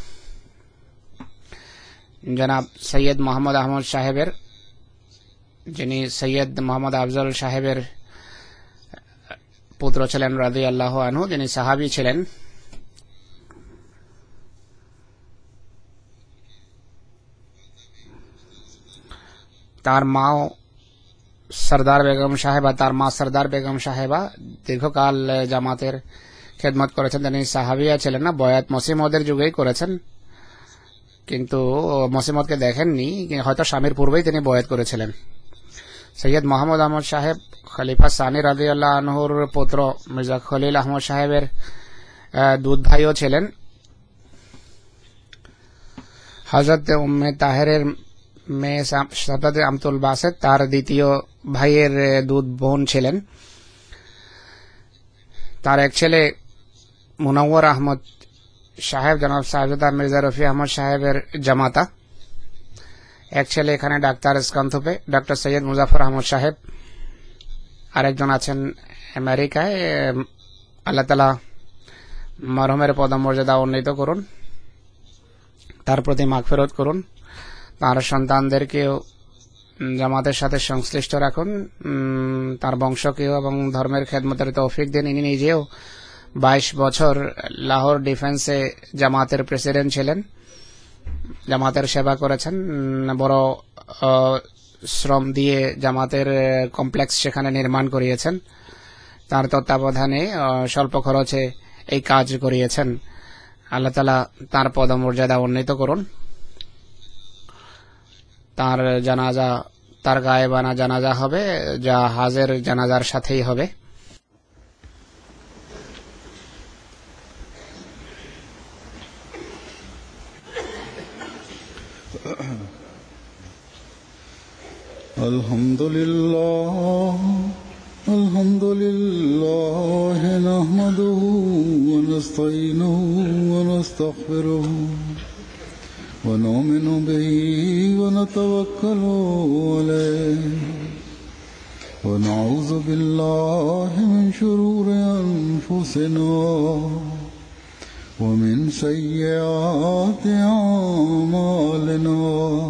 জনাব সৈয়দ মোহাম্মদ আহমদ সাহেবের, যিনি সৈয়দ মোহাম্মদ আফজল সাহেবের পুত্র ছিলেন রাদিয়াল্লাহু আনহু, যিনি সাহাবী ছিলেন। তার মাও সরদার বেগম সাহেবা, তার মা সরদার বেগম সাহেবা দীর্ঘকাল জামাতের খেদমত করেছেন। তিনি সাহাবিয়া ছিলেন না, বয়াত মসিহ মাউদের যুগেই করেছেন, কিন্তু মসিহ মাউদকে দেখেননি, হয়তো স্বামীর পূর্বেই তিনি বয়াত করেছিলেন। সৈয়দ মোহাম্মদ আহমদ সাহেব খলিফা সানি রাদিয়াল্লাহু আনহুর পুত্র মির্জা খলিল আহমদ সাহেবের দুধ ভাইও ছিলেন। হযরত উম্মে তাহেরের মেয়ে সাদাতে আমতুল বাসেত তার দ্বিতীয় ভাইয়ের দুধ বোন ছিলেন। তার এক ছেলে মুনাওয়ার আহমদ সাহেব জনাব সাহেবজাদা মির্জা রফি আহমদ সাহেবের জামাতা। এক ছেলে এখানে ডাক্তার স্কান্তপে, ডক্টর সৈয়দ মুজাফর আহমদ সাহেব। আরেকজন আছেন আমেরিকায়। আল্লাহ তাআলা মরহুমের পদমর্যাদা উন্নীত করুন, তার প্রতি মাগফিরাত করুন, তার সন্তানদেরকেও জামাতের সাথে সংশ্লিষ্ট রাখুন, তার বংশকেও এবং ধর্মের খেদমতের তৌফিক দিন। ইনি নিজেও 22 বছর লাহোর ডিফেন্সে জামাতের প্রেসিডেন্ট ছিলেন, জামাতের সেবা করেছেন। বড় শ্রম দিয়ে জামাতের কমপ্লেক্স সেখানে নির্মাণ করিয়েছেন। তার তত্ত্বাবধানে স্বল্প খরচে এই কাজ করিয়েছেন। আল্লাহ তাআলা তার পদমর্যাদা উন্নীত করুন। তার জানাজা, তার গায়েবানা জানাজা হবে, যা হাজের জানাজার সাথেই হবে। الحمد لله نحمده ونستعينه ونستغفره ونؤمن به ونتوكل عليه ونعوذ بالله من شرور أنفسنا ومن سيئات أعمالنا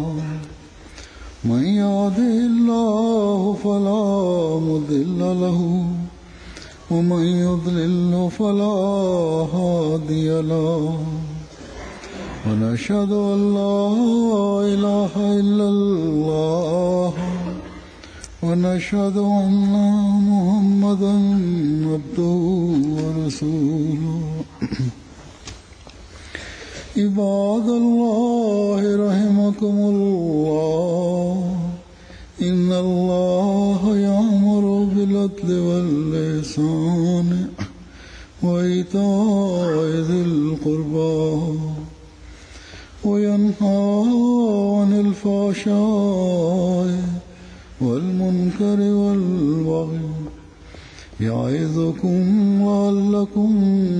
من يهده الله فلا مضل له ومن يضلل فلا هادي له ونشهد أن لا إله إلا الله ونشهد أن محمدا عبده ورسوله عباد الله رحمكم الله إن الله يأمر بالعدل والإحسان وإيتاء ذي القربى وينهى عن الفحشاء والمنكر والبغي يعظكم لعلكم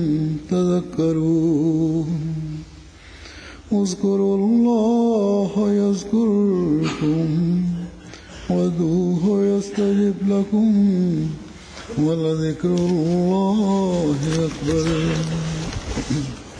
تذكرون اذكروا الله يذكركم وادعوه يستجب لكم ولذكر الله أكبر.